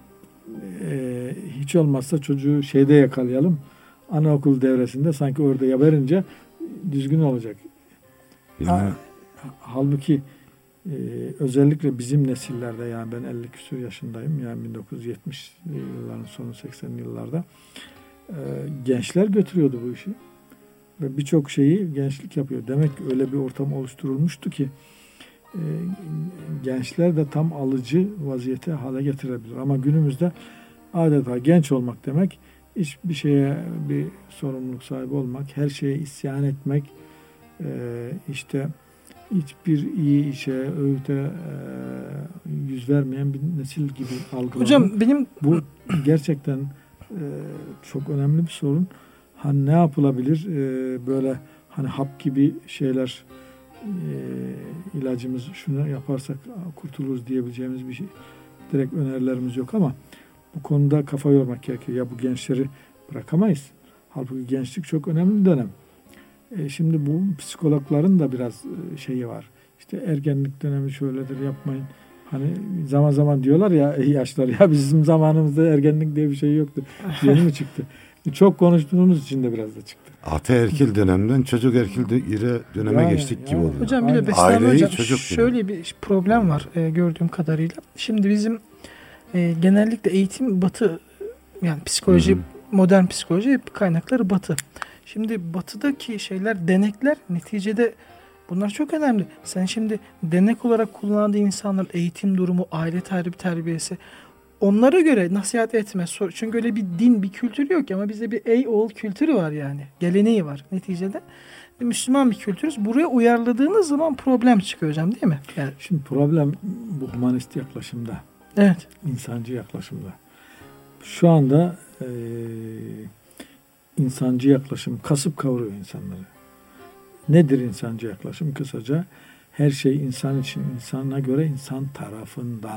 Hiç olmazsa çocuğu şeyde yakalayalım. Anaokul devresinde sanki orada verince düzgün olacak. Halbuki özellikle bizim nesillerde, yani ben 50 küsur yaşındayım, yani 1970 yılların sonu 80'li yıllarda gençler götürüyordu bu işi ve birçok şeyi gençlik yapıyor. Demek ki öyle bir ortam oluşturulmuştu ki gençler de tam alıcı vaziyete hale getirebilir. Ama günümüzde adeta genç olmak demek hiçbir şeye bir sorumluluk sahibi olmak, her şeye isyan etmek, işte hiçbir iyi işe, öğüte yüz vermeyen bir nesil gibi algılanıyor. Hocam benim bu gerçekten çok önemli bir sorun. Hani ne yapılabilir? Böyle hani hap gibi şeyler, ilacımız şunu yaparsak kurtuluruz diyebileceğimiz bir şey, direkt önerilerimiz yok ama Bu konuda kafa yormak gerekiyor. Ya bu gençleri bırakamayız. Halbuki gençlik çok önemli bir dönem. Şimdi bu psikologların da biraz şeyi var. İşte ergenlik dönemi şöyledir, yapmayın. Hani zaman zaman diyorlar ya yaşlar, ya bizim zamanımızda ergenlik diye bir şey yoktu. Yeni mi çıktı? Çok konuştuğumuz için de biraz da çıktı. Ataerkil dönemden çocuk erkil döneme geçtik gibi oluyor. Hocam bir de Bestami Aileyi hocam çocuk şöyle bir problem var gördüğüm kadarıyla. Şimdi bizim genellikle eğitim batı, yani psikoloji, modern psikoloji kaynakları batı. Şimdi batıdaki şeyler, denekler neticede bunlar çok önemli. Sen şimdi denek olarak kullandığı insanların eğitim durumu, aile terbiyesi, onlara göre nasihat etme. Çünkü öyle bir din, bir kültür yok ama bizde bir ey oğul kültürü var yani. Geleneği var neticede. Müslüman bir kültürüz. Buraya uyarladığınız zaman problem çıkıyor hocam, değil mi? Yani. Şimdi problem bu humanist yaklaşımda. Evet. İnsancı yaklaşımda. Şu anda insancı yaklaşım kasıp kavuruyor insanları. Nedir insancı yaklaşım? Kısaca her şey insan için, insana göre insan tarafından.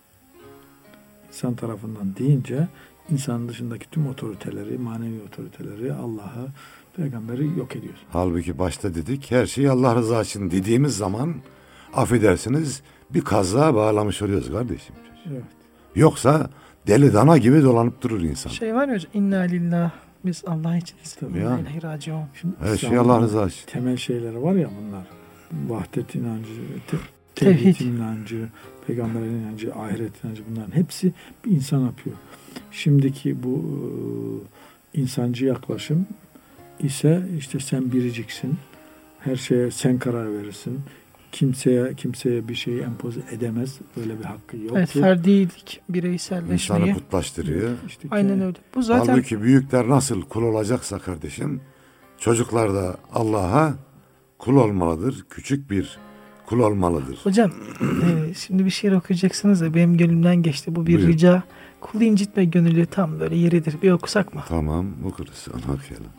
İnsan tarafından deyince insanın dışındaki tüm otoriteleri, manevi otoriteleri, Allah'ı, peygamberi yok ediyor. Halbuki başta dedik her şey Allah rızası için dediğimiz zaman affedersiniz bir kazığa bağlamış oluyoruz kardeşim. Evet. Yoksa deli dana gibi dolanıp durur insan. Şey var ya hocam, inna lillah, biz Allah içiniz. Tabii ya. İlahi Her şey Allah rızası için. Temel şeyleri var ya bunlar. Vahdet inancı, Tevhid tevhid inancı, peygamberin inancı, ahiret inancı, bunların hepsi bir insan yapıyor. Şimdiki bu insancı yaklaşım ise işte sen biriciksin. Her şeye sen karar verirsin. Kimseye bir şeyi empoze edemez. Böyle bir hakkı yok. Evet, ferdilik, bireyselleşmeyi. İnsanı putlaştırıyor. İşte Aynen öyle. Bu zaten halbuki büyükler nasıl kul olacaksa kardeşim, çocuklar da Allah'a kul olmalıdır. Küçük bir kul olmalıdır. hocam şimdi bir şiir okuyacaksınız da benim gönlümden geçti. Bu bir Buyur. rica. Kulu incitme gönüllü tam böyle yeridir. Bir okusak mı? Tamam, okuruz. Onu okuyalım.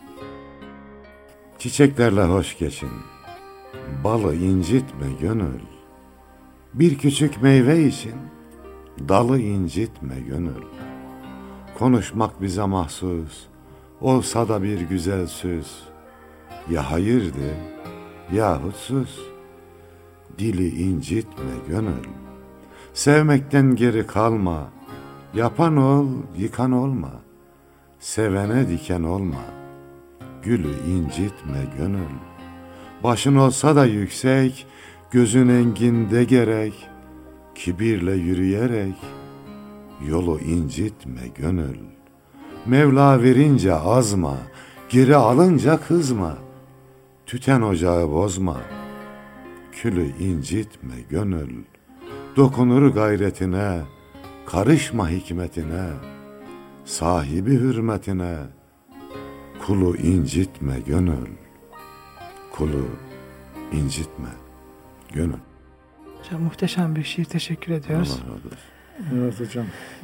Çiçeklerle hoş geçin. Balı incitme gönül. Bir küçük meyve için dalı incitme gönül. Konuşmak bize mahsus, olsa da bir güzel söz. Ya hayırdı, yahut sus. Dili incitme gönül. Sevmekten geri kalma. Yapan ol, yıkan olma. Sevene diken olma. Gülü incitme gönül. Başın olsa da yüksek, gözün enginde gerek. Kibirle yürüyerek yolu incitme gönül. Mevla verince azma, geri alınca kızma. Tüten ocağı bozma. Külü incitme gönül. Dokunur gayretine, karışma hikmetine. Sahibi hürmetine, kulu incitme gönül. Kulu incitme gönül. Hocam muhteşem bir şiir. Teşekkür ediyoruz. Allah razı olsun. evet hocam.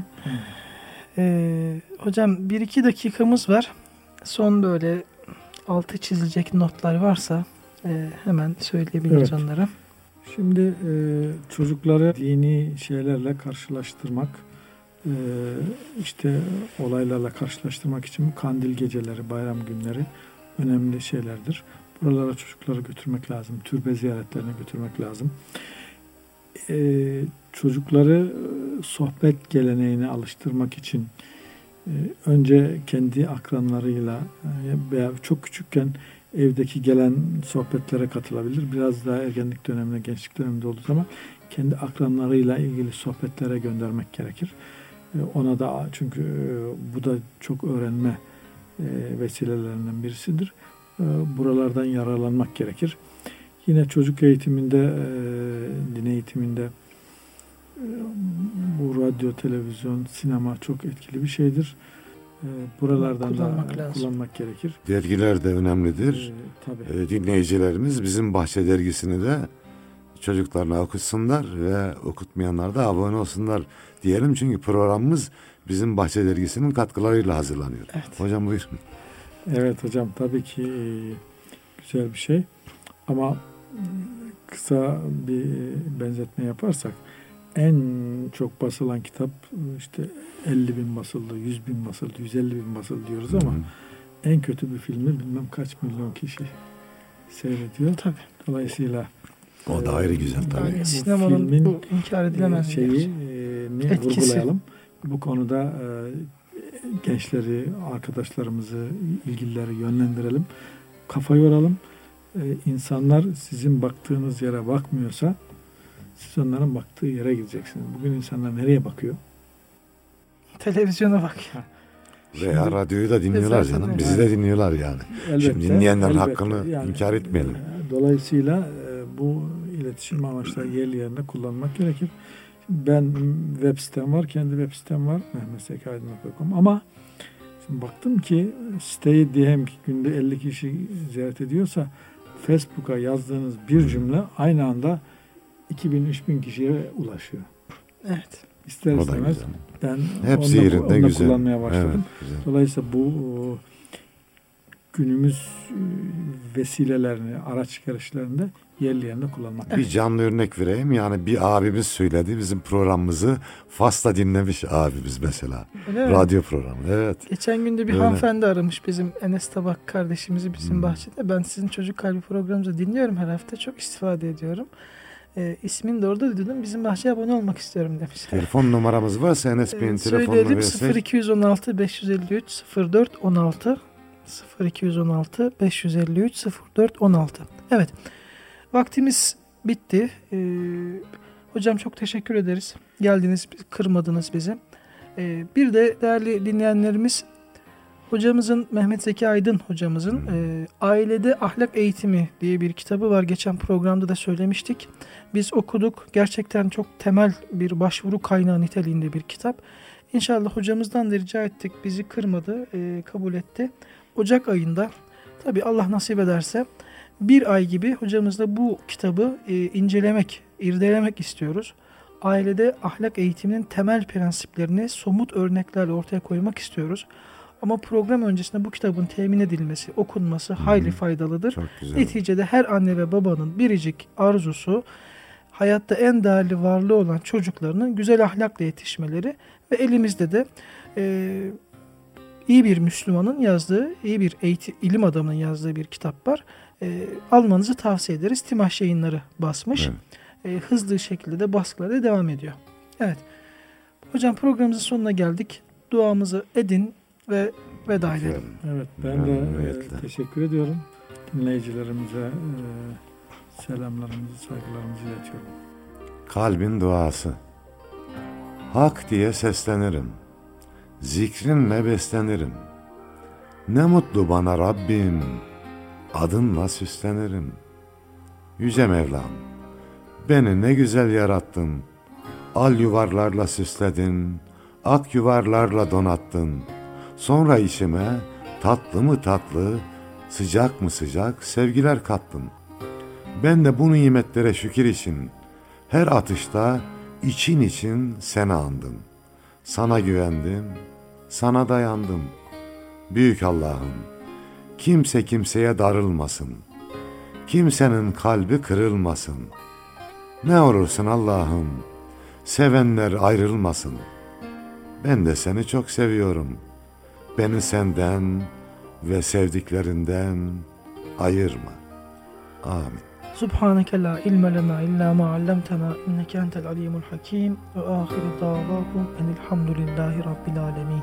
Hocam 1-2 dakikamız var. Son böyle altı çizilecek notlar varsa hemen söyleyebiliriz Evet. onları. Şimdi çocukları dini şeylerle karşılaştırmak, işte olaylarla karşılaştırmak için bu kandil geceleri, bayram günleri önemli şeylerdir. Buralara çocukları götürmek lazım. Türbe ziyaretlerine götürmek lazım. Çocukları sohbet geleneğine alıştırmak için önce kendi akranlarıyla veya çok küçükken evdeki gelen sohbetlere katılabilir. Biraz daha ergenlik döneminde, gençlik döneminde olduğu zaman kendi akranlarıyla ilgili sohbetlere göndermek gerekir. Ona da, çünkü bu da çok öğrenme vesilelerinden birisidir. Buralardan yararlanmak gerekir. Yine çocuk eğitiminde, din eğitiminde bu radyo, televizyon, sinema çok etkili bir şeydir. Buralardan da kullanmak gerekir. Dergiler de önemlidir. Tabii. Dinleyicilerimiz bizim Bahçe Dergisi'ni de çocuklarına okutsunlar ve okutmayanlar da abone olsunlar diyelim. Çünkü programımız bizim Bahçe Dergisi'nin katkılarıyla hazırlanıyor. Evet. Hocam buyurun. Evet hocam, tabii ki güzel bir şey. Ama kısa bir benzetme yaparsak, en çok basılan kitap işte 50 bin basıldı, 100 bin basıldı, 150 bin basıldı diyoruz ama en kötü bir filmi bilmem kaç milyon kişi seyrediyor. Tabii. Dolayısıyla O da ayrı güzel tabii. Yani sinemanın bu inkar edilemez şeyi etkisi. vurgulayalım. Bu konuda gençleri, arkadaşlarımızı, ilgilileri yönlendirelim. Kafa yoralım. İnsanlar sizin baktığınız yere bakmıyorsa siz onların baktığı yere gideceksiniz. Bugün insanlar nereye bakıyor? Televizyona bak. Veya radyoyu da dinliyorlar Zaten canım. öyle. Bizi de dinliyorlar yani. Elbette, Şimdi dinleyenlerin elbette. hakkını Yani, inkar etmeyelim. Dolayısıyla bu iletişim amaçları yerli yerine kullanmak gerekir. Ben web sitem var, kendi web sitem var. mehmetsekaaydınlık.com ama şimdi baktım ki siteyi diyelim ki günde 50 kişi ziyaret ediyorsa Facebook'a yazdığınız bir cümle aynı anda 2000-3000 kişiye ulaşıyor. Evet. İster O da istemez güzel. ben Hepsi onunla yerinde güzel. kullanmaya başladım. Evet, güzel. Dolayısıyla bu günümüz vesilelerini, araç gereçlerinde yerli yerine kullanmak. Bir canlı örnek vereyim. Yani bir abimiz söyledi. Bizim programımızı Fas'ta dinlemiş abimiz mesela. Öyle mi? Radyo programı. Evet. Geçen günde bir Öyle. hanımefendi aramış bizim Enes Tabak kardeşimizi bizim bahçede. Ben sizin Çocuk Kalbi programınızı dinliyorum her hafta. Çok istifade ediyorum. İsmini de orada duydum. Bizim bahçeye abone olmak istiyorum demiş. Telefon numaramız varsa Enes Bey'in telefonunu Söyleyelim versek. 0216 553 04 16 0216 553 04 16. Evet. Vaktimiz bitti. Hocam çok teşekkür ederiz. Geldiniz, kırmadınız bizi. Bir de değerli dinleyenlerimiz, hocamızın, Mehmet Zeki Aydın hocamızın Ailede Ahlak Eğitimi diye bir kitabı var. Geçen programda da söylemiştik. Biz okuduk. Gerçekten çok temel bir başvuru kaynağı niteliğinde bir kitap. İnşallah hocamızdan da rica ettik. Bizi kırmadı, kabul etti. Ocak ayında, tabii Allah nasip ederse, bir ay gibi hocamızla bu kitabı incelemek, irdelemek istiyoruz. Ailede ahlak eğitiminin temel prensiplerini somut örneklerle ortaya koymak istiyoruz. Ama program öncesinde bu kitabın temin edilmesi, okunması hayli faydalıdır. Çok güzel. Neticede her anne ve babanın biricik arzusu, hayatta en değerli varlığı olan çocuklarının güzel ahlakla yetişmeleri ve elimizde de iyi bir Müslümanın yazdığı, iyi bir ilim adamının yazdığı bir kitap var. Almanızı tavsiye ederiz. Timaş Yayınları basmış. Evet. Hızlı şekilde de baskıları devam ediyor. Evet. Hocam programımızın sonuna geldik. Duamızı edin ve veda edelim. Evet, ben de Memnuniyetle. teşekkür ediyorum. Dinleyicilerimize selamlarımızı, saygılarımızı iletiyorum. Kalbin duası. Hak diye seslenirim. Zikrinle beslenirim. Ne mutlu bana Rabbim. Adınla süslenirim. Yüce Mevlam, beni ne güzel yarattın. Al yuvarlarla süsledin. Ak yuvarlarla donattın. Sonra içime tatlı mı tatlı, sıcak mı sıcak sevgiler kattın. Ben de bu nimetlere şükür için her atışta için için seni andım. Sana güvendim, sana dayandım. Büyük Allah'ım, kimse kimseye darılmasın. Kimsenin kalbi kırılmasın. Ne olursun Allah'ım, sevenler ayrılmasın. Ben de seni çok seviyorum. Beni senden ve sevdiklerinden ayırma. Amin. Subhaneke la ilme lena illa ma allamtena inneke entel alimul hakim ve ahiru davahum enilhamdülillahi rabbil alemin.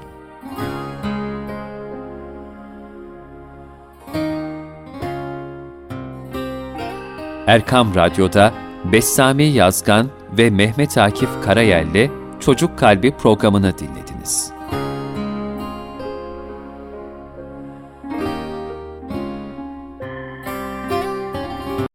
Erkam Radyo'da Bessami Yazgan ve Mehmet Akif Karayel'le Çocuk Kalbi programını dinlediniz.